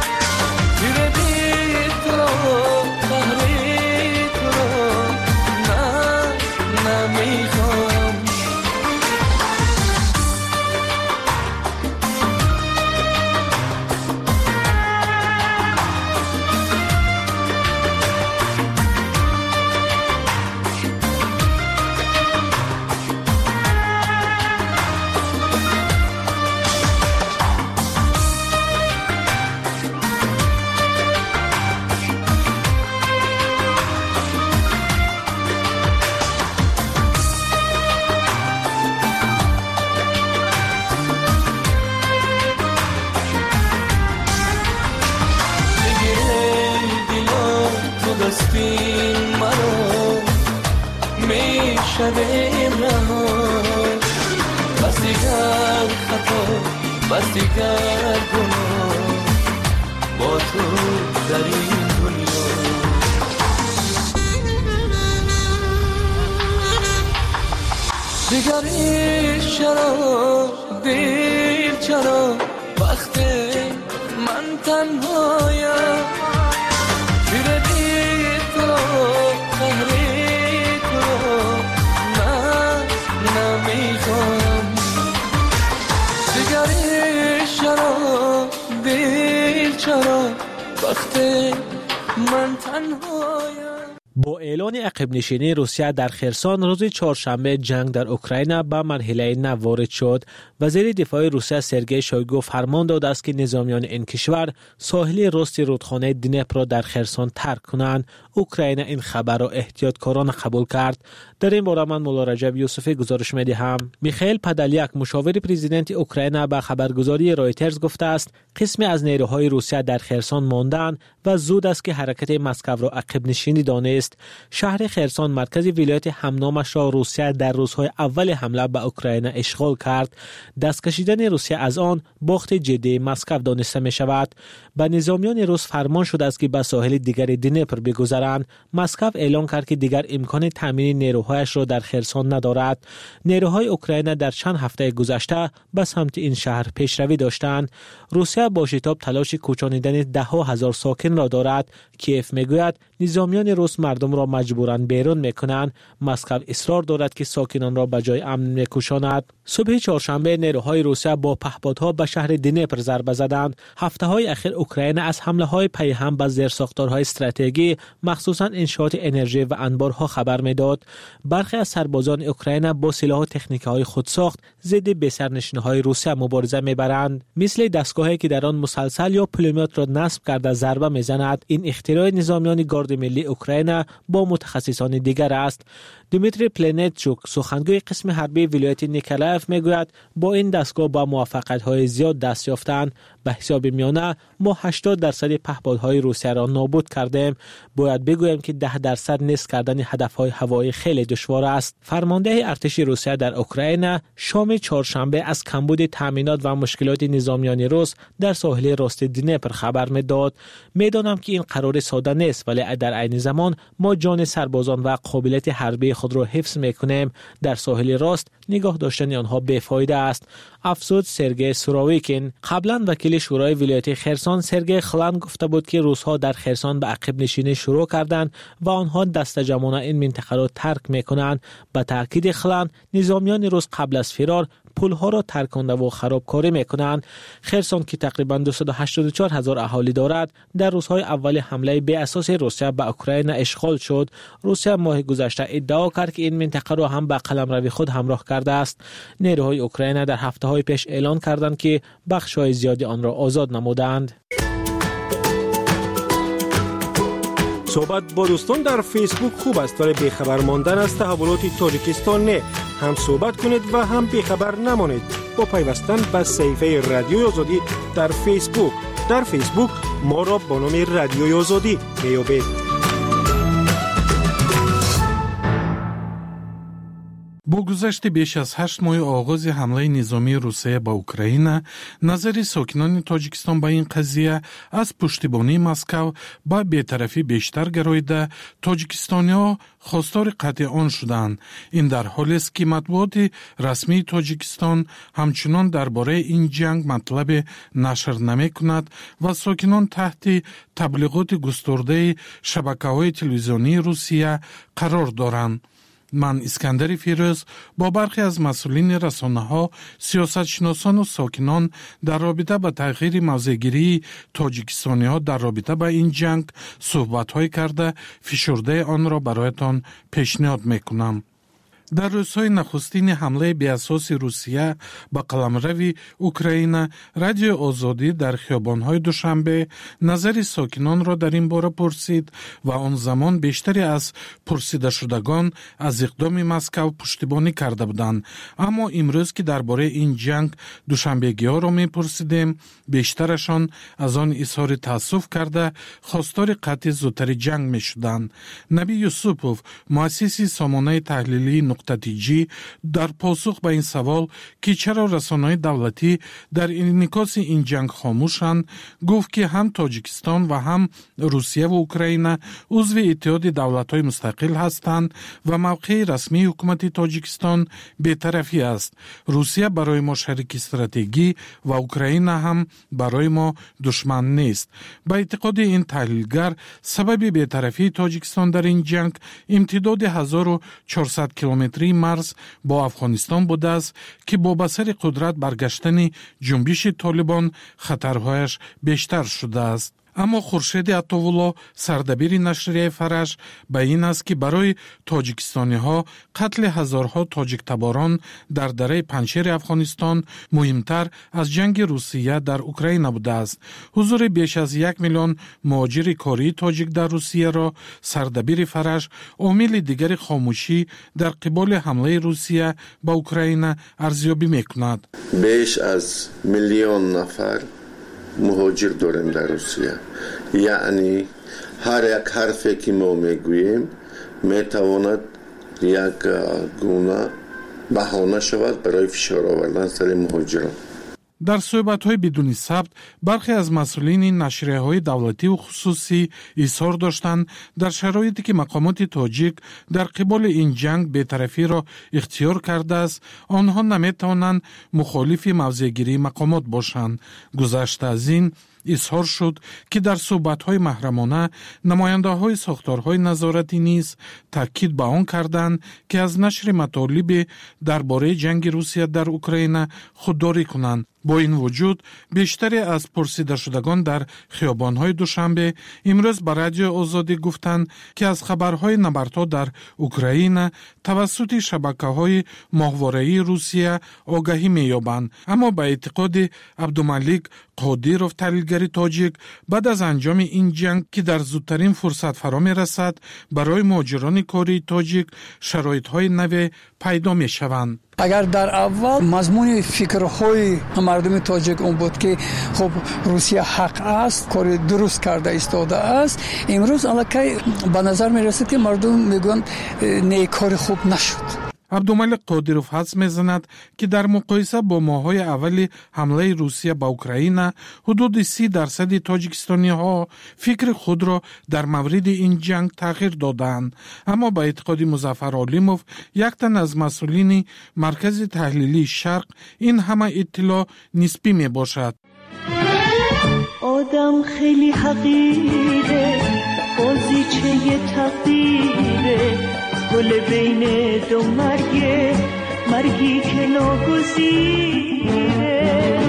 دستین مرا میشنیم رها بس دیگر خطا بس دیگر گناه با تو در این دنیا دیگری چرا دیر چرا وقتی من تنهایم با اعلان عقب نشینی روسیه در خرسان روز چهارشنبه جنگ در اوکراین به مرحله نو وارد شد. وزیر دفاع روسیه سرگئی شویگو فرمان داده است که نظامیان این کشور ساحل راست رودخانه دنیپر را در خرسان ترک کنند. اوکراین این خبر را احتیاطکارانه قبول کرد. در این باره من مولا رجب یوسفی گزارش می‌دهم. میخائیل پادلیاک مشاور پرزیدنت اوکراین به خبرگزاری رایترز گفته است قسمی از نیروهای روسیه در خرسان ماندند و زود است که حرکت مسکو را عقب نشینی دانست است. شهر خرسون مرکز ولایت همنامش را روسیه در روزهای اول حمله به اوکراین اشغال کرد. دست کشیدن روسیه از آن باخت جدی مسکو دانسته می شود. به نظامیان روس فرمان شده است که به ساحل دیگر دنیپر بگذرند. مسکو اعلام کرد که دیگر امکان تامین نیروهایش را در خرسون ندارد. نیروهای اوکراین در چند هفته گذشته به سمت این شهر پیشروی داشتند. روسیه با شتاب تلاش کوچانیدن ده ها هزار ساکن را دارد. کیف میگوید نظامیان روس مردم را مجبوراً بیرون میکنند. مسکو اصرار دارد که ساکنان را به جای امن میکشاند. صبح چهارشنبه نیروهای روسیه با پهپادها به شهر دنیپر ضربه زدند. هفته‌های اخیر اوکراین از حمله‌های پی هم به زیرساختارهای استراتژیکی مخصوصاً انشاءات انرژی و انبارها خبر میداد. برخی از سربازان اوکراین با سلاح و تکنیک‌های خودساخت ضد بسرنشین‌های روسیه مبارزه میبرند. مثل دستگاهی که در آن مسلسل یا پولومتر را نصب کرده ضربه میزند. این اختراع نظامیان گارد ملی اوکراین با متخصصان دیگر است. دیمیتری پلنتچوک سخنگوی قسم حربی ولایت نیکلایف میگوید با این دستگاه با موفقیت‌های زیاد دست یافتند. به حساب میانه ما هشتاد درصد پهپادهای روسیه را نابود کردیم. باید بگویم که ده درصد نیست کردن هدفهای هوایی خیلی دشوار است. فرمانده ارتش روسیه در اوکراین شام چهارشنبه از کمبود تامینات و مشکلات نظامیان روس در ساحل راست دنیپر خبر میداد. میدانم که این قرار ساده نیست ولی در عین زمان ما جان سربازان و قابلیت حربی خود را حفظ میکنیم. در ساحل راست نگاه داشتن آنها بیفایده است. افزود سرگئی سوراویکین. قبلا وکیل شورای ولایت خرسون سرگئی خلان گفته بود که روس‌ها در خرسون به عقب نشینی شروع کردند و آنها دست جمعانه این منطقه را ترک میکنند. به تاکید خلان نظامیان روس قبل از فرار پلها را ترکانده و خرابکاری میکنند. خرسون که تقریبا دویست و هشتاد و چهار هزار اهالی دارد در روزهای اول حمله بی اساس روسیه به اوکراین اشغال شد. روسیه ماه گذشته ادعا کرد که این منطقه را هم به قلمرو خود همراه کرده است. نیروهای اوکراین در هفته‌های پیش اعلان کردند که بخش‌های زیادی آن را آزاد نمودند. صحبت با دوستان در فیسبوک خوب است ولی بیخبر ماندن از تحولات تاجیکستان نه. هم صحبت کنید و هم بیخبر نمانید با پیوستن به صفحه رادیوی آزادی در فیسبوک. در فیسبوک ما را با نام رادیوی آزادی میابید. با گذشت بیش از هشت ماه آغاز حمله نظامی روسیه به اوکراین، نظر ساکنان تاجیکستان به این قضیه از پشتیبانی مسکو به بی‌طرفی بیشتر گراییده، تاجیکستانی‌ها خواستار قطع آن شدند. این در حالی است که مطبوعات رسمی تاجیکستان همچنان درباره این جنگ مطلب نشر نمی‌کند و ساکنان تحت تبلیغات گسترده شبکه‌های تلویزیونی روسیه قرار دارند. من اسکندر فیروز با برخی از مسئولین رسانه‌ها، سیاستشناسان و ساکنان در رابطه با تغییر موضع‌گیری تاجیکستانی‌ها در رابطه با این جنگ صحبت‌های کرده، فشرده آن را برایتان پیشنهاد می‌کنم. در روزهای نخستین حمله بی اساس روسیه به قلمرو اوکراین، رادیو آزادی در خیابان‌های دوشنبه نظر ساکنان را در این باره پرسید و آن زمان بیشتری از پرسیده شدگان از اقدام مسکو پشتیبانی کرده بودند. اما امروز که درباره این جنگ دوشنبگی‌ها را می‌پرسیدیم، بیشترشان از آن اظهار تأسف کرده خواستار قطع زودتر جنگ می‌شدند. نبی یوسوپوف، مؤسس سامانه تحلیلی نقطه‌تیجی، در پاسخ به این سوال که چرا رسانه‌های دولتی در انعکاس این جنگ خاموشند، گفت که هم تاجیکستان و هم روسیه و اوکراین عضو اتحاد دولت‌های مستقل هستند و موقع رسمی حکومت تاجیکستان بی‌طرفی است. روسیه برای ما شریک استراتژی و اوکراین هم برای ما دشمن نیست. به اعتقاد این تحلیلگر، سبب بی‌طرفی تاجیکستان در این جنگ امتداد هزار و چهارصد کیلومتری مرز با افغانستان بوده است که با بسر قدرت برگشتن جنبش طالبان خطرهایش بیشتر شده است. اما خورشید عطاوالله، سردبیر نشریه فرش، به این است که برای تاجیکستانی ها قتل هزارها تاجیک تباران در دره پنجشیر افغانستان مهمتر از جنگ روسیه در اوکراین بوده است. حضور بیش از یک میلیون مهاجر کاری تاجیک در روسیه را سردبیر فرش عامل دیگر خاموشی در قبال حمله روسیه به اوکراین ارزیابی میکند. بیش از میلیون نفر مهاجر داریم در روسیه. یعنی هر یک حرفی که ما میگوییم میتواند یک گونه بهانه شود برای فشار آوردن سر مهاجران. در صحبت‌های بدون ثبت برخی از مسئولین نشریه‌های دولتی و خصوصی اظهار داشتند در شرایطی که مقامات تاجیک در قبال این جنگ بی‌طرفی را اختیار کرده است، آنها نمی‌توانند مخالف موضع‌گیری مقامات باشند. گذشته از این اظهار شد که در صحبت‌های محرمانه نماینده‌های ساختارهای نظارتی نیز تاکید به آن کردند که از نشر مطالب درباره جنگ روسیه در اوکراین خودداری کنند. با این وجود بیشتری از پرسیده شدگان در خیابان‌های دوشنبه امروز به رادیو آزادی گفتند که از خبرهای نبردها در اوکراین توسط شبکه‌های ماهواره‌ای روسیه آگاهی می‌یابند. اما به اعتقاد عبدالملک قادیروف تحلیلگر تاجیک، بعد از انجام این جنگ که در زودترین فرصت فرا می‌رسد برای مهاجران کاری تاجیک شرایط‌های نو پیدا می‌شوند. اگر در اول مضمون فکرهای مردم تاجیک اون بود که خب روسیه حق است، کار درست کرده ایستاده است، امروز الکی به نظر میرسد که مردم میگن نه، کار خوب نشد. عبدالملک قادیروف حدس میزند که در مقایسه با ماه‌های اول حمله روسیه به اوکراین حدود سی درصد تاجیکستانی ها فکر خود را در مورد این جنگ تغییر دادند. اما با اعتقاد مظفر علیموف، یک تن از مسئولین مرکز تحلیلی شرق، این همه اطلاع نسبی می باشد. آدم خیلی حقیره، بازیچه تقدیره، گل بین دو مرگه، مرگی که ناگزیره.